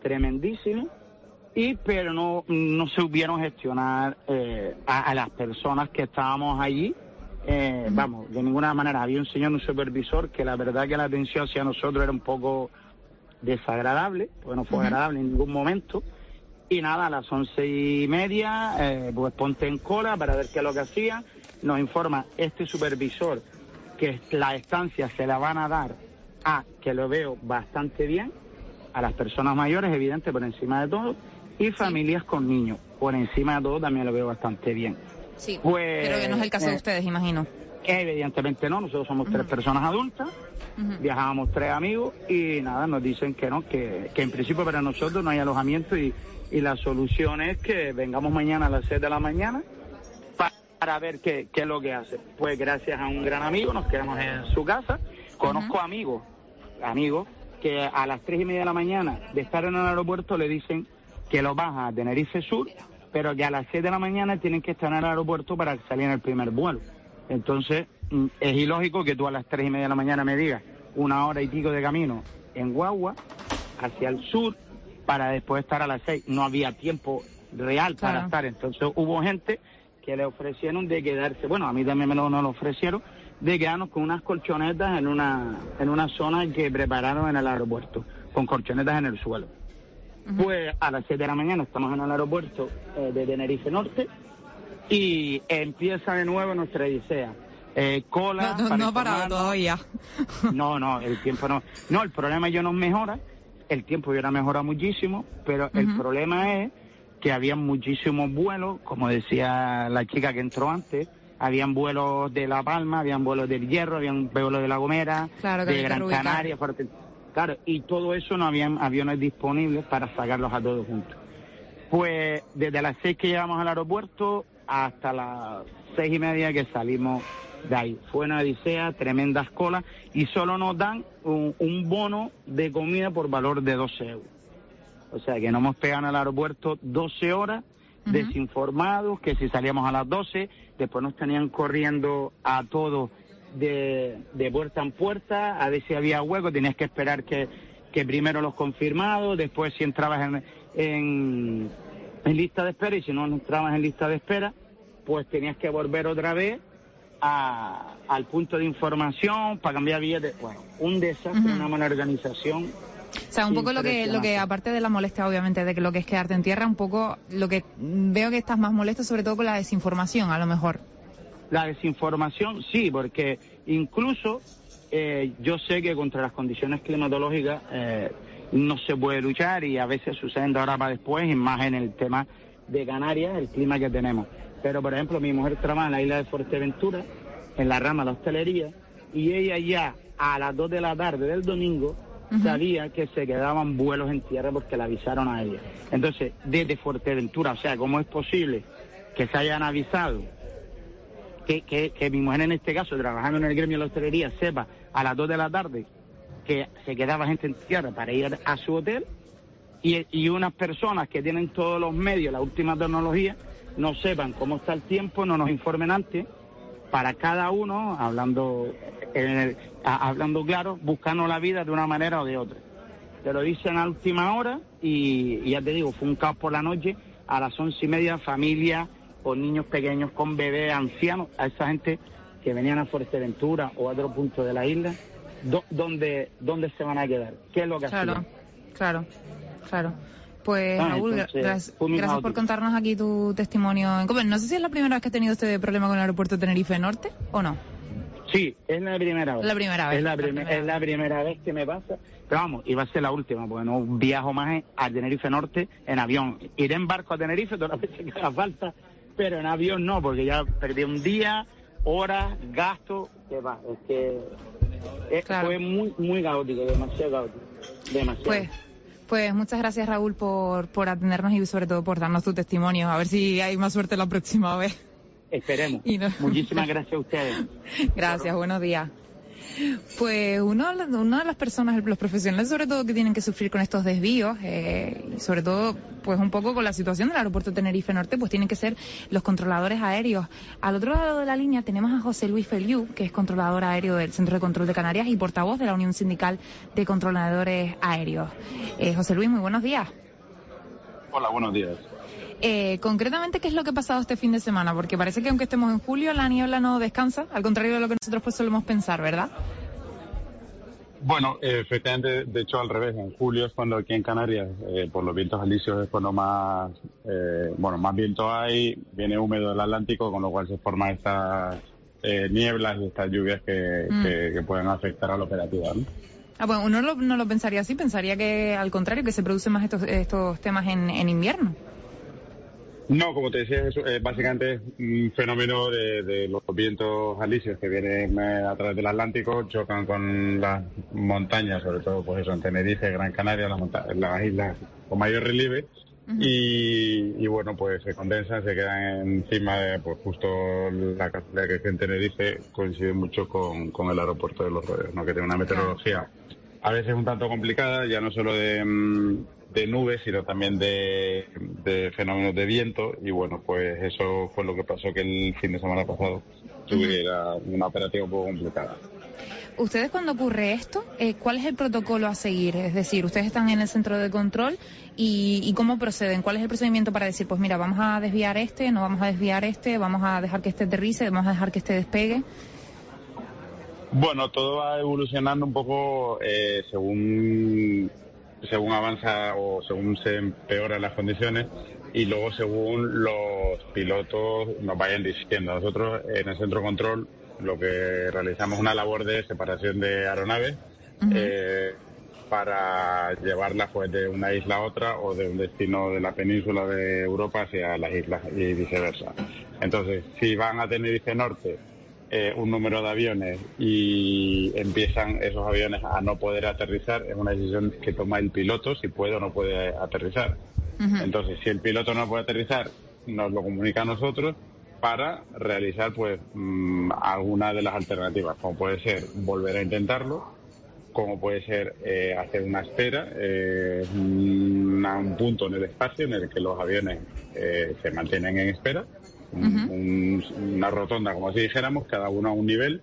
tremendísimo, y pero no, no se hubieron gestionar eh, a, a las personas que estábamos allí. Eh, uh-huh. Vamos, de ninguna manera. Había un señor, un supervisor, que la verdad que la atención hacia nosotros era un poco desagradable, pues no fue uh-huh. agradable en ningún momento. Y nada, a las once y media, eh, pues ponte en cola para ver qué es lo que hacía. Nos informa este supervisor que la estancia se la van a dar a, que lo veo bastante bien, a las personas mayores, evidente, por encima de todo, y familias sí. con niños, por encima de todo también lo veo bastante bien. Sí, pues, pero que no es el caso eh, de ustedes, imagino. Evidentemente no, nosotros somos uh-huh. tres personas adultas, uh-huh. viajábamos tres amigos y nada, nos dicen que no, que, que en principio para nosotros no hay alojamiento y, y la solución es que vengamos mañana a las seis de la mañana para, para ver qué, qué es lo que hace. Pues gracias a un gran amigo nos quedamos en su casa, conozco uh-huh. amigos, amigos que a las tres y media de la mañana de estar en el aeropuerto le dicen que lo baja a Tenerife Sur, pero que a las seis de la mañana tienen que estar en el aeropuerto para salir en el primer vuelo. Entonces, es ilógico que tú a las tres y media de la mañana me digas una hora y pico de camino en guagua hacia el sur para después estar a las seis. No había tiempo real para claro. estar. Entonces hubo gente que le ofrecieron de quedarse, bueno, a mí también me lo, nos lo ofrecieron, de quedarnos con unas colchonetas en una, en una zona que prepararon en el aeropuerto, con colchonetas en el suelo. Pues a las siete de la mañana estamos en el aeropuerto eh, de Tenerife Norte y empieza de nuevo nuestra odisea. Eh, cola... No, no, no ha parado todavía. No, no, el tiempo no... No, el problema ya nos mejora, el tiempo ya mejora muchísimo, pero uh-huh. el problema es que había muchísimos vuelos, como decía la chica que entró antes, habían vuelos de La Palma, habían vuelos del Hierro, habían vuelos de La Gomera, claro, de Gran Canaria, Fuerte... Claro, y todo eso no habían aviones disponibles para sacarlos a todos juntos. Pues desde las seis que llegamos al aeropuerto hasta las seis y media que salimos de ahí. Fue una odisea, tremendas colas, y solo nos dan un, un bono de comida por valor de doce euros. O sea que nos hemos pegado en el aeropuerto doce horas, uh-huh. desinformados, que si salíamos a las doce, después nos tenían corriendo a todos de, de puerta en puerta, a ver si había hueco, tenías que esperar que, que primero los confirmados, después si entrabas en, en, en lista de espera, y si no entrabas en lista de espera, pues tenías que volver otra vez a, al punto de información para cambiar billetes. Bueno, un desastre, uh-huh. una mala organización. O sea, un poco lo que, lo que, aparte de la molestia, obviamente, de que lo que es quedarte en tierra, un poco lo que veo que estás más molesto, sobre todo con la desinformación, a lo mejor. La desinformación, sí, porque incluso eh, yo sé que contra las condiciones climatológicas eh, no se puede luchar, y a veces suceden de ahora para después, y más en el tema de Canarias, el clima que tenemos. Pero, por ejemplo, mi mujer trabaja en la isla de Fuerteventura, en la rama de la hostelería, y ella ya a las dos de la tarde del domingo uh-huh. sabía que se quedaban vuelos en tierra porque la avisaron a ella. Entonces, desde Fuerteventura, o sea, ¿cómo es posible que se hayan avisado que, que, que mi mujer, en este caso, trabajando en el gremio de la hostelería, sepa a las dos de la tarde que se quedaba gente en tierra para ir a su hotel, y, y unas personas que tienen todos los medios, la última tecnología, no sepan cómo está el tiempo, no nos informen antes, para cada uno, hablando en el, a, hablando claro, buscando la vida de una manera o de otra. Te lo dicen a última hora, y, y ya te digo, fue un caos por la noche. A las once y media, familia con niños pequeños, con bebés, ancianos, a esa gente que venían a Fuerteventura o a otro punto de la isla, do, ¿dónde, ¿dónde se van a quedar? ¿Qué es lo que claro, hacían? Claro, claro. Pues, ah, Raúl, entonces, gracias, gracias por contarnos aquí tu testimonio en Cope. No sé si es la primera vez que has tenido este problema con el aeropuerto de Tenerife Norte, ¿o no? Sí, es la primera vez. La primera vez. Es la, prim- la primera. es la primera vez que me pasa. Pero vamos, iba a ser la última, porque no viajo más a Tenerife Norte en avión. Iré en barco a Tenerife todas las veces que haga falta, pero en avión no, porque ya perdí un día, horas, gastos, que va. Es que es, claro. fue muy, muy caótico, demasiado caótico. Demasiado. Pues, Pues muchas gracias, Raúl, por, por atendernos y sobre todo por darnos tu testimonio. A ver si hay más suerte la próxima vez. Esperemos. No... Muchísimas gracias a ustedes. Gracias, buenos días. Pues uno, una de las personas, los profesionales sobre todo que tienen que sufrir con estos desvíos, eh, y sobre todo pues un poco con la situación del aeropuerto de Tenerife Norte, pues tienen que ser los controladores aéreos. Al otro lado de la línea tenemos a José Luis Feliu, que es controlador aéreo del Centro de Control de Canarias y portavoz de la Unión Sindical de Controladores Aéreos. Eh, José Luis, muy buenos días. Hola, buenos días. Eh, concretamente, ¿qué es lo que ha pasado este fin de semana? Porque parece que aunque estemos en julio, la niebla no descansa, al contrario de lo que nosotros pues solemos pensar, ¿verdad? Bueno, eh, efectivamente, de hecho al revés, en julio es cuando aquí en Canarias, eh, por los vientos alisios es cuando más, eh, bueno, más viento hay, viene húmedo el Atlántico, con lo cual se forman estas eh, nieblas y estas lluvias que, mm. que, que pueden afectar a la operativa, ¿no? Ah, bueno, uno lo, no lo pensaría así, pensaría que al contrario, que se producen más estos, estos temas en, en invierno. No, como te decía, eso es básicamente un fenómeno de, de los vientos alisios que vienen a través del Atlántico, chocan con las montañas, sobre todo pues eso, en Tenerife, Gran Canaria, las, monta- las islas con mayor relieve, uh-huh. y, y bueno, pues se condensan, se quedan encima de, pues justo la casualidad que es en Tenerife coincide mucho con, con el aeropuerto de Los Rodeos, ¿no? Que tiene una meteorología a veces un tanto complicada, ya no solo de... de nubes, sino también de, de fenómenos de viento, y bueno, pues eso fue lo que pasó que el fin de semana pasado tuviera uh-huh. una operativa un poco complicada. ¿Ustedes cuando ocurre esto, eh, cuál es el protocolo a seguir? Es decir, ustedes están en el centro de control y, y ¿cómo proceden? ¿Cuál es el procedimiento para decir, pues mira, vamos a desviar este, no vamos a desviar este, vamos a dejar que este aterrice, vamos a dejar que este despegue? Bueno, todo va evolucionando un poco eh, según... según avanza o según se empeoran las condiciones y luego según los pilotos nos vayan diciendo. Nosotros en el centro control lo que realizamos es una labor de separación de aeronaves uh-huh. eh, para llevarlas pues de una isla a otra o de un destino de la península de Europa hacia las islas y viceversa. Entonces, si van a Tenerife Norte Eh, un número de aviones y empiezan esos aviones a no poder aterrizar, es una decisión que toma el piloto si puede o no puede aterrizar. Uh-huh. Entonces, si el piloto no puede aterrizar, nos lo comunica a nosotros para realizar pues mmm, alguna de las alternativas, como puede ser volver a intentarlo, como puede ser eh, hacer una espera, eh, una, un punto en el espacio en el que los aviones eh, se mantienen en espera, un, uh-huh. un, una rotonda, como si dijéramos, cada uno a un nivel,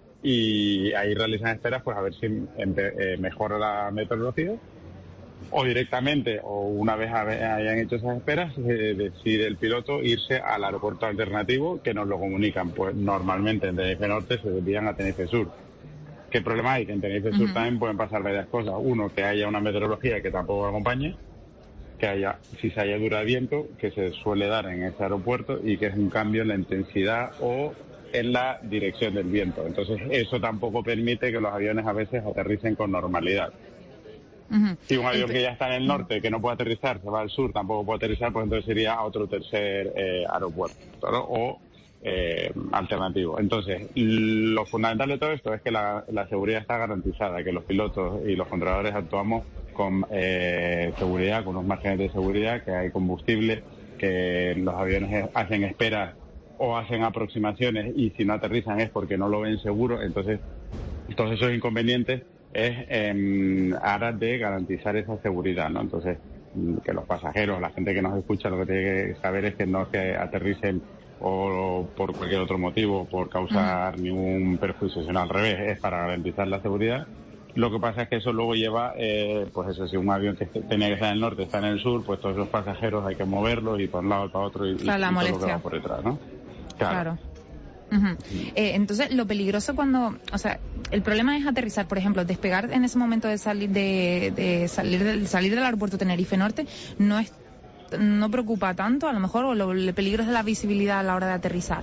y ahí realizan esperas pues a ver si empe- eh, mejora la meteorología, o directamente, o una vez hayan hecho esas esperas, eh, decide el piloto irse al aeropuerto alternativo, que nos lo comunican. Pues normalmente en Tenerife Norte se desvían a Tenerife Sur. ¿Qué problema hay? Que en Tenerife Sur uh-huh. también pueden pasar varias cosas. Uno, que haya una meteorología que tampoco acompañe, que haya cizalladura de viento, que se suele dar en ese aeropuerto, y que es un cambio en la intensidad o en la dirección del viento. Entonces, eso tampoco permite que los aviones a veces aterricen con normalidad. Uh-huh. Si un avión que ya está en el norte, que no puede aterrizar, se va al sur, tampoco puede aterrizar, pues entonces iría a otro tercer eh, aeropuerto, ¿no? O eh, alternativo. Entonces, lo fundamental de todo esto es que la, la seguridad está garantizada, que los pilotos y los controladores actuamos con eh, seguridad, con unos márgenes de seguridad, que hay combustible, que los aviones hacen esperas o hacen aproximaciones, y si no aterrizan es porque no lo ven seguro. Entonces, todos esos inconvenientes es en aras de garantizar esa seguridad, ¿no? Entonces, que los pasajeros, la gente que nos escucha, lo que tiene que saber es que no es que aterricen o por cualquier otro motivo, por causar uh-huh. ningún perjuicio, sino al revés, es para garantizar la seguridad. Lo que pasa es que eso luego lleva, eh, pues eso, si un avión que tenía que estar en el norte está en el sur, pues todos esos pasajeros hay que moverlos y por un lado y para otro, y, claro, y, la y todo molestia. lo que va por detrás, ¿no? Claro. claro. Uh-huh. Eh, entonces, lo peligroso cuando, o sea, el problema es aterrizar, por ejemplo, despegar en ese momento de salir de, de salir del salir del aeropuerto Tenerife Norte, no es, no preocupa tanto, a lo mejor, o lo, el peligro es de la visibilidad a la hora de aterrizar.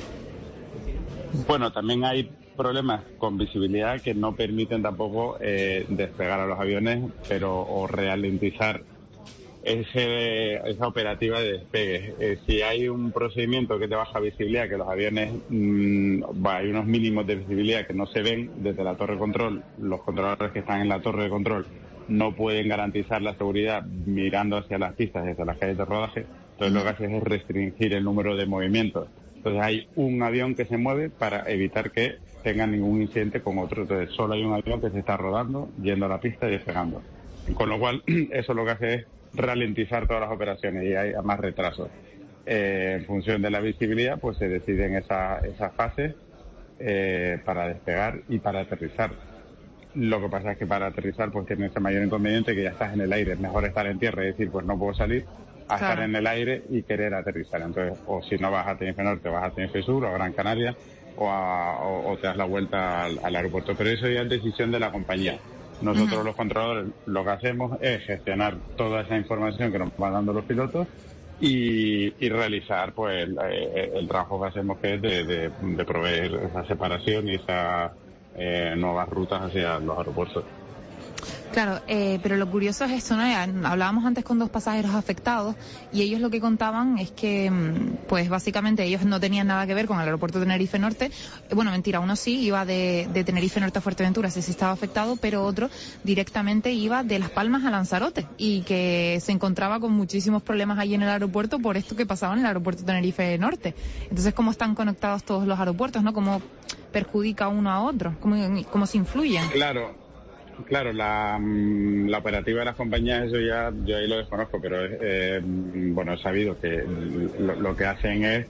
Bueno, también hay problemas con visibilidad que no permiten tampoco eh, despegar a los aviones, pero o ralentizar ese, esa operativa de despegue. Eh, si hay un procedimiento que te baja visibilidad, que los aviones mmm, hay unos mínimos de visibilidad que no se ven desde la torre de control, los controladores que están en la torre de control no pueden garantizar la seguridad mirando hacia las pistas y hacia las calles de rodaje, entonces lo que hace es restringir el número de movimientos. Entonces hay un avión que se mueve para evitar que tenga ningún incidente con otro. Entonces solo hay un avión que se está rodando, yendo a la pista y despegando. Con lo cual, eso lo que hace es ralentizar todas las operaciones y hay más retrasos. Eh, en función de la visibilidad, pues se deciden esas esa fases eh, para despegar y para aterrizar. Lo que pasa es que para aterrizar pues tiene ese mayor inconveniente que ya estás en el aire. Es mejor estar en tierra y decir, pues no puedo salir, a Claro. estar en el aire y querer aterrizar. Entonces, o si no vas a Tenerife Norte, vas a Tenerife Sur o a Gran Canaria, o, a- o, o te das la vuelta al, al aeropuerto. Pero eso ya es decisión de la compañía. Nosotros Ujú. los controladores lo que hacemos es gestionar toda esa información que nos van dando los pilotos y, y realizar pues el, el- el trabajo que hacemos, que es de, de- de proveer esa separación y esas eh, nuevas rutas hacia los aeropuertos. Claro, eh, pero lo curioso es esto, ¿no? Ya hablábamos antes con dos pasajeros afectados y ellos lo que contaban es que, mm, pues básicamente ellos no tenían nada que ver con el aeropuerto de Tenerife Norte. Eh, Bueno, mentira, uno sí iba de, de Tenerife Norte a Fuerteventura, sí, sí estaba afectado, pero otro directamente iba de Las Palmas a Lanzarote y que se encontraba con muchísimos problemas allí en el aeropuerto por esto que pasaba en el aeropuerto de Tenerife Norte. Entonces, ¿cómo están conectados todos los aeropuertos, no? ¿Cómo perjudica uno a otro? ¿Cómo, cómo se influyen? Claro. Claro, la, mm, la operativa de las compañías, eso ya yo ahí lo desconozco, pero es, eh, mm, bueno, he sabido que lo, lo que hacen es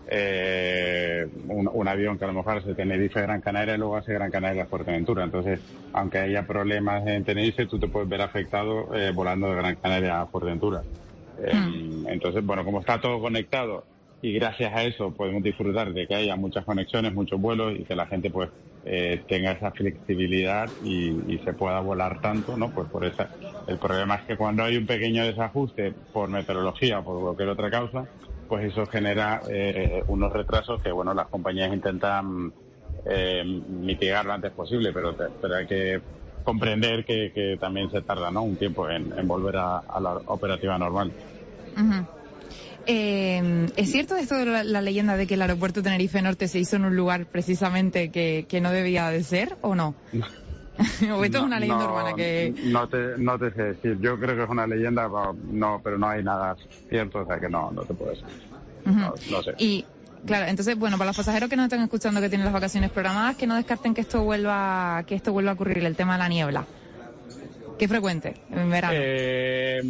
eh, un, un avión que a lo mejor hace Tenerife a Gran Canaria y luego hace Gran Canaria a Fuerteventura. Entonces, aunque haya problemas en Tenerife, tú te puedes ver afectado eh, volando de Gran Canaria a Fuerteventura. Eh, Entonces, bueno, como está todo conectado y gracias a eso podemos disfrutar de que haya muchas conexiones, muchos vuelos y que la gente pues eh, tenga esa flexibilidad y, y se pueda volar tanto, ¿no? Pues por esa, el problema es que cuando hay un pequeño desajuste por meteorología o por cualquier otra causa, pues eso genera eh, unos retrasos que, bueno, las compañías intentan eh, mitigar lo antes posible, pero, pero hay que comprender que, que también se tarda, ¿no? Un tiempo en, en volver a, a la operativa normal. Ujú. Eh, ¿Es cierto esto de la, la leyenda de que el aeropuerto de Tenerife Norte se hizo en un lugar precisamente que, que no debía de ser o no? ¿O esto es una leyenda No, urbana que...? No te, no te sé decir. Yo creo que es una leyenda, pero no, pero no hay nada cierto, o sea que no, no te puedo decir. Ujú. No, no sé. Y, claro, entonces, bueno, para los pasajeros que nos están escuchando que tienen las vacaciones programadas, que no descarten que esto vuelva, que esto vuelva a ocurrir, el tema de la niebla. ¿Qué frecuente en verano? Eh,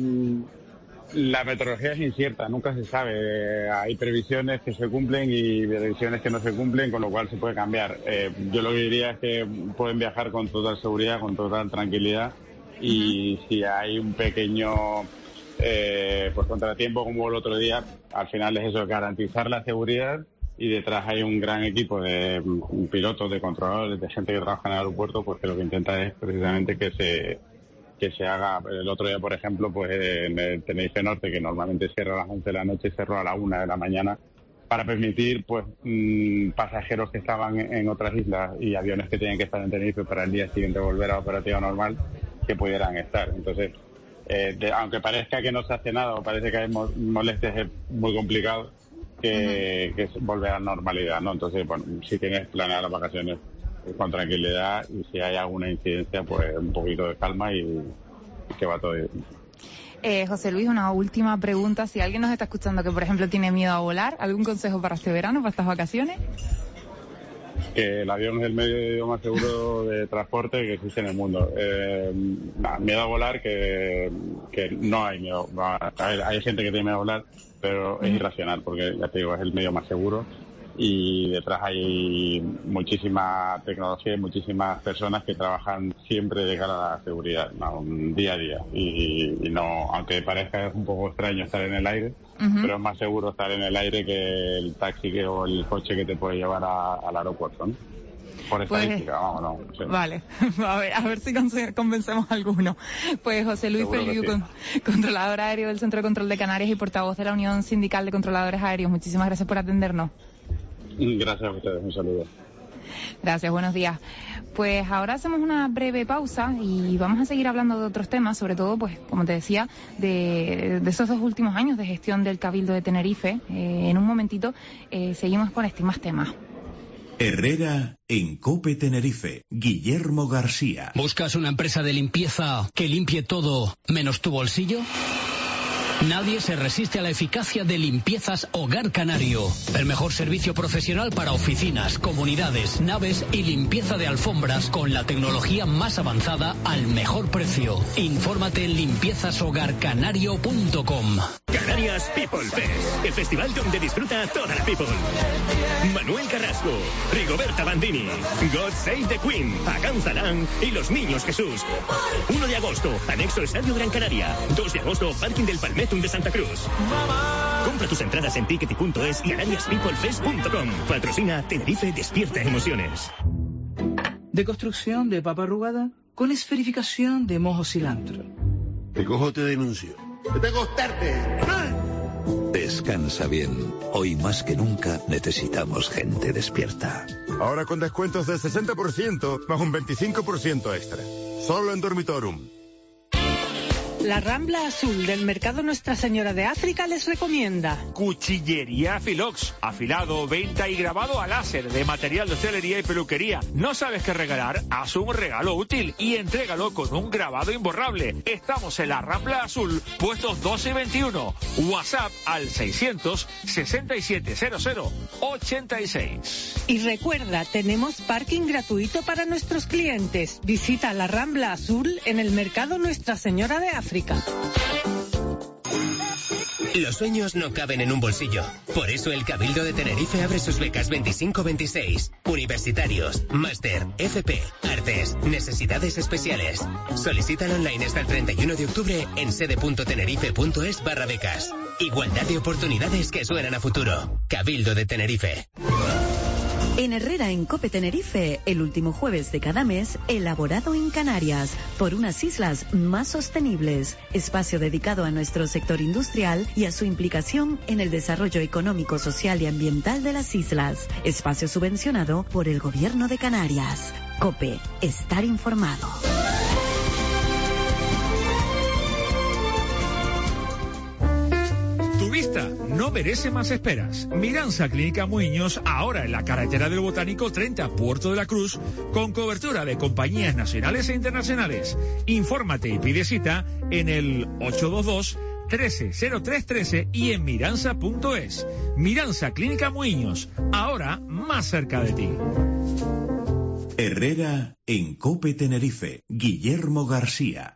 la meteorología es incierta, nunca se sabe. Hay previsiones que se cumplen y previsiones que no se cumplen, con lo cual se puede cambiar. Eh, yo lo que diría es que pueden viajar con total seguridad, con total tranquilidad, y uh-huh. si hay un pequeño eh, pues contratiempo como el otro día, al final es eso, garantizar la seguridad, y detrás hay un gran equipo de pilotos, de controladores, de gente que trabaja en el aeropuerto, pues que lo que intenta es precisamente que se que se haga. El otro día, por ejemplo, pues en el Tenerife Norte, que normalmente cierra a las once de la noche, cerró a la una de la mañana para permitir pues mmm, pasajeros que estaban en otras islas y aviones que tenían que estar en Tenerife para el día siguiente volver a la operativa normal, que pudieran estar. Entonces, eh, de, aunque parezca que no se hace nada o parece que hay molestias, es muy complicado que, uh-huh. que volver a la normalidad, ¿no? Entonces, bueno, si tienes planeadas las vacaciones con tranquilidad, y si hay alguna incidencia, pues un poquito de calma y, y que va todo bien. Eh, José Luis, una última pregunta. Si alguien nos está escuchando que, por ejemplo, tiene miedo a volar, ¿algún consejo para este verano, para estas vacaciones? Que el avión es el medio más seguro de transporte que existe en el mundo. Eh, nada, miedo a volar, que, que no hay miedo. Hay, hay gente que tiene miedo a volar, pero es irracional, porque ya te digo, es el medio más seguro. Y detrás hay muchísima tecnología y muchísimas personas que trabajan siempre de cara a la seguridad, ¿no? Día a día. Y, y no, aunque parezca un poco extraño estar en el aire, uh-huh. pero es más seguro estar en el aire que el taxi que, o el coche que te puede llevar a, al aeropuerto, ¿no? Por estadística, pues, vamos, no. Sí. Vale, a ver, a ver si convencemos a alguno. Pues José Luis Feliu, sí. con, controlador aéreo del Centro de Control de Canarias y portavoz de la Unión Sindical de Controladores Aéreos, muchísimas gracias por atendernos. Gracias a ustedes, un saludo. Gracias, buenos días. Pues ahora hacemos una breve pausa y vamos a seguir hablando de otros temas, sobre todo, pues, como te decía, de, de esos dos últimos años de gestión del Cabildo de Tenerife. Eh, en un momentito eh, seguimos con este y más temas. Herrera en COPE Tenerife. Guillermo García. ¿Buscas una empresa de limpieza que limpie todo menos tu bolsillo? Nadie se resiste a la eficacia de Limpiezas Hogar Canario. El mejor servicio profesional para oficinas, comunidades, naves y limpieza de alfombras con la tecnología más avanzada al mejor precio. Infórmate en limpiezas hogar canario punto com. Canarias People Fest, el festival donde disfruta toda la people. Manuel Carrasco, Rigoberta Bandini, God Save the Queen, Aganzalán y los Niños Jesús. uno de agosto, anexo Estadio Gran Canaria. dos de agosto, Parking del Palmetum de Santa Cruz. Compra tus entradas en tickety punto es y canarias people fest punto com. Patrocina Tenerife Despierta Emociones. De construcción de papa arrugada con esferificación de mojo cilantro. Te cojo, te denuncio. ¡Que te costarte! Descansa bien. Hoy más que nunca necesitamos gente despierta. Ahora con descuentos del sesenta por ciento más un veinticinco por ciento extra. Solo en Dormitorum. La Rambla Azul del Mercado Nuestra Señora de África les recomienda Cuchillería Filox, afilado, venta y grabado a láser de material de hostelería y peluquería. ¿No sabes qué regalar? Haz un regalo útil y entrégalo con un grabado imborrable. Estamos en la Rambla Azul, puestos doce y veintiuno. WhatsApp al seiscientos sesenta y siete cero cero ochenta y seis. Y recuerda, tenemos parking gratuito para nuestros clientes. Visita la Rambla Azul en el Mercado Nuestra Señora de África. Los sueños no caben en un bolsillo. Por eso el Cabildo de Tenerife abre sus becas veinticinco veintiséis. Universitarios, máster, F P, artes, necesidades especiales. Solicítalo online hasta el treinta y uno de octubre en sede punto tenerife punto es barra becas. Igualdad de oportunidades que suenan a futuro. Cabildo de Tenerife. En Herrera, en Cope Tenerife, el último jueves de cada mes, elaborado en Canarias, por unas islas más sostenibles. Espacio dedicado a nuestro sector industrial y a su implicación en el desarrollo económico, social y ambiental de las islas. Espacio subvencionado por el Gobierno de Canarias. Cope, estar informado. Tu vista no merece más esperas. Miranza Clínica Muiños, ahora en la carretera del Botánico treinta, Puerto de la Cruz, con cobertura de compañías nacionales e internacionales. Infórmate y pide cita en el ocho dos dos, trece cero tres trece y en miranza punto es. Miranza Clínica Muiños, ahora más cerca de ti. Herrera en Cope Tenerife. Guillermo García.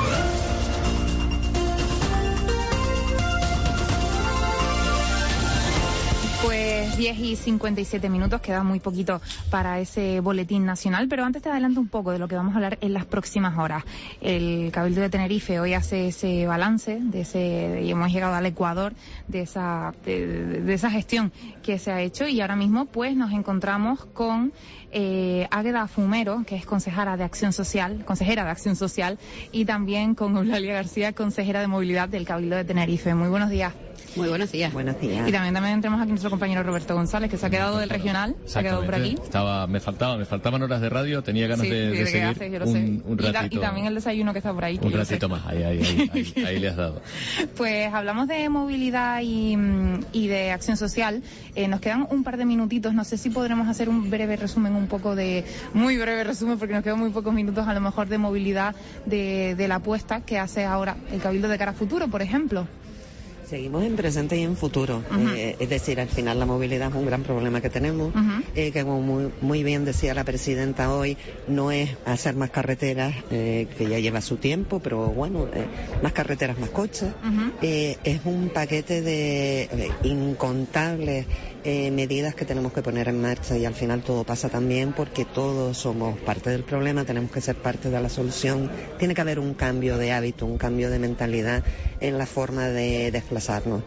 Pues diez y cincuenta y siete minutos, queda muy poquito para ese boletín nacional, pero antes te adelanto un poco de lo que vamos a hablar en las próximas horas. El Cabildo de Tenerife hoy hace ese balance de ese, y hemos llegado al Ecuador de esa, de, de esa gestión que se ha hecho, y ahora mismo pues nos encontramos con eh, Águeda Fumero, que es consejera de Acción Social, consejera de Acción Social, y también con Eulalia García, consejera de Movilidad del Cabildo de Tenerife. Muy buenos días. Muy buenos días. Buenos días. Y también, también tenemos aquí nuestro compañero Roberto González, que se ha quedado del regional, se ha quedado por aquí. Estaba, me faltaba, me faltaban horas de radio, tenía ganas sí, de, sí, de de seguir haces, yo lo un, sé. un ratito. Y, da, y también el desayuno que está por ahí. Un ratito más, ahí, ahí, ahí, ahí, ahí le has dado. Pues hablamos de movilidad y, y de acción social. Eh, nos quedan un par de minutitos, no sé si podremos hacer un breve resumen, un poco de, muy breve resumen, porque nos quedan muy pocos minutos a lo mejor de movilidad, de, de la apuesta que hace ahora el Cabildo de cara a futuro, por ejemplo. Seguimos en presente y en futuro. Uh-huh. Eh, es decir, al final la movilidad es un gran problema que tenemos. Uh-huh. Eh, que como muy, muy bien decía la presidenta hoy, no es hacer más carreteras, eh, que ya lleva su tiempo, pero bueno, eh, más carreteras, más coches. Uh-huh. Eh, es un paquete de eh, incontables eh, medidas que tenemos que poner en marcha, y al final todo pasa también porque todos somos parte del problema, tenemos que ser parte de la solución. Tiene que haber un cambio de hábito, un cambio de mentalidad en la forma de desplazarnos.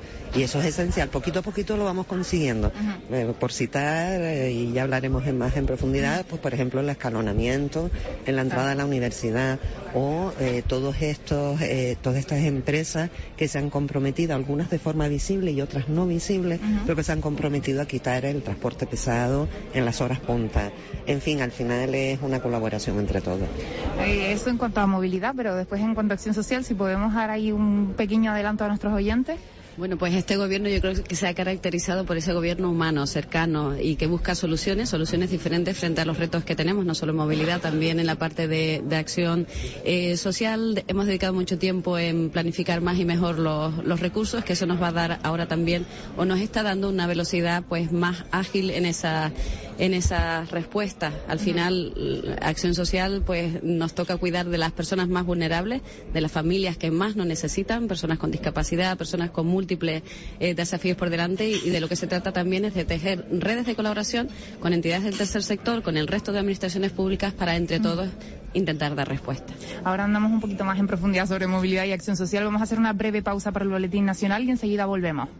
Y eso es esencial, poquito a poquito lo vamos consiguiendo. Uh-huh. Eh, por citar, eh, y ya hablaremos en más en profundidad, pues por ejemplo el escalonamiento en la entrada uh-huh. a la universidad, o eh, todos estos, eh, todas estas empresas que se han comprometido, algunas de forma visible y otras no visible, uh-huh. pero que se han comprometido a quitar el transporte pesado en las horas punta. En fin, al final es una colaboración entre todos. Eh, eso en cuanto a movilidad, pero después en cuanto a acción social, si podemos dar ahí un pequeño adelanto a nuestros oyentes. Bueno, pues este gobierno yo creo que se ha caracterizado por ese gobierno humano, cercano, y que busca soluciones, soluciones diferentes frente a los retos que tenemos, no solo en movilidad, también en la parte de, de acción eh, social. Hemos dedicado mucho tiempo en planificar más y mejor los, los recursos, que eso nos va a dar ahora también, o nos está dando una velocidad pues más ágil en esa en esas respuestas. Al final, Acción Social pues nos toca cuidar de las personas más vulnerables, de las familias que más nos necesitan, personas con discapacidad, personas con múltiples eh, desafíos por delante, y, y de lo que se trata también es de tejer redes de colaboración con entidades del tercer sector, con el resto de administraciones públicas, para entre todos intentar dar respuesta. Ahora andamos un poquito más en profundidad sobre movilidad y acción social. Vamos a hacer una breve pausa para el boletín nacional y enseguida volvemos.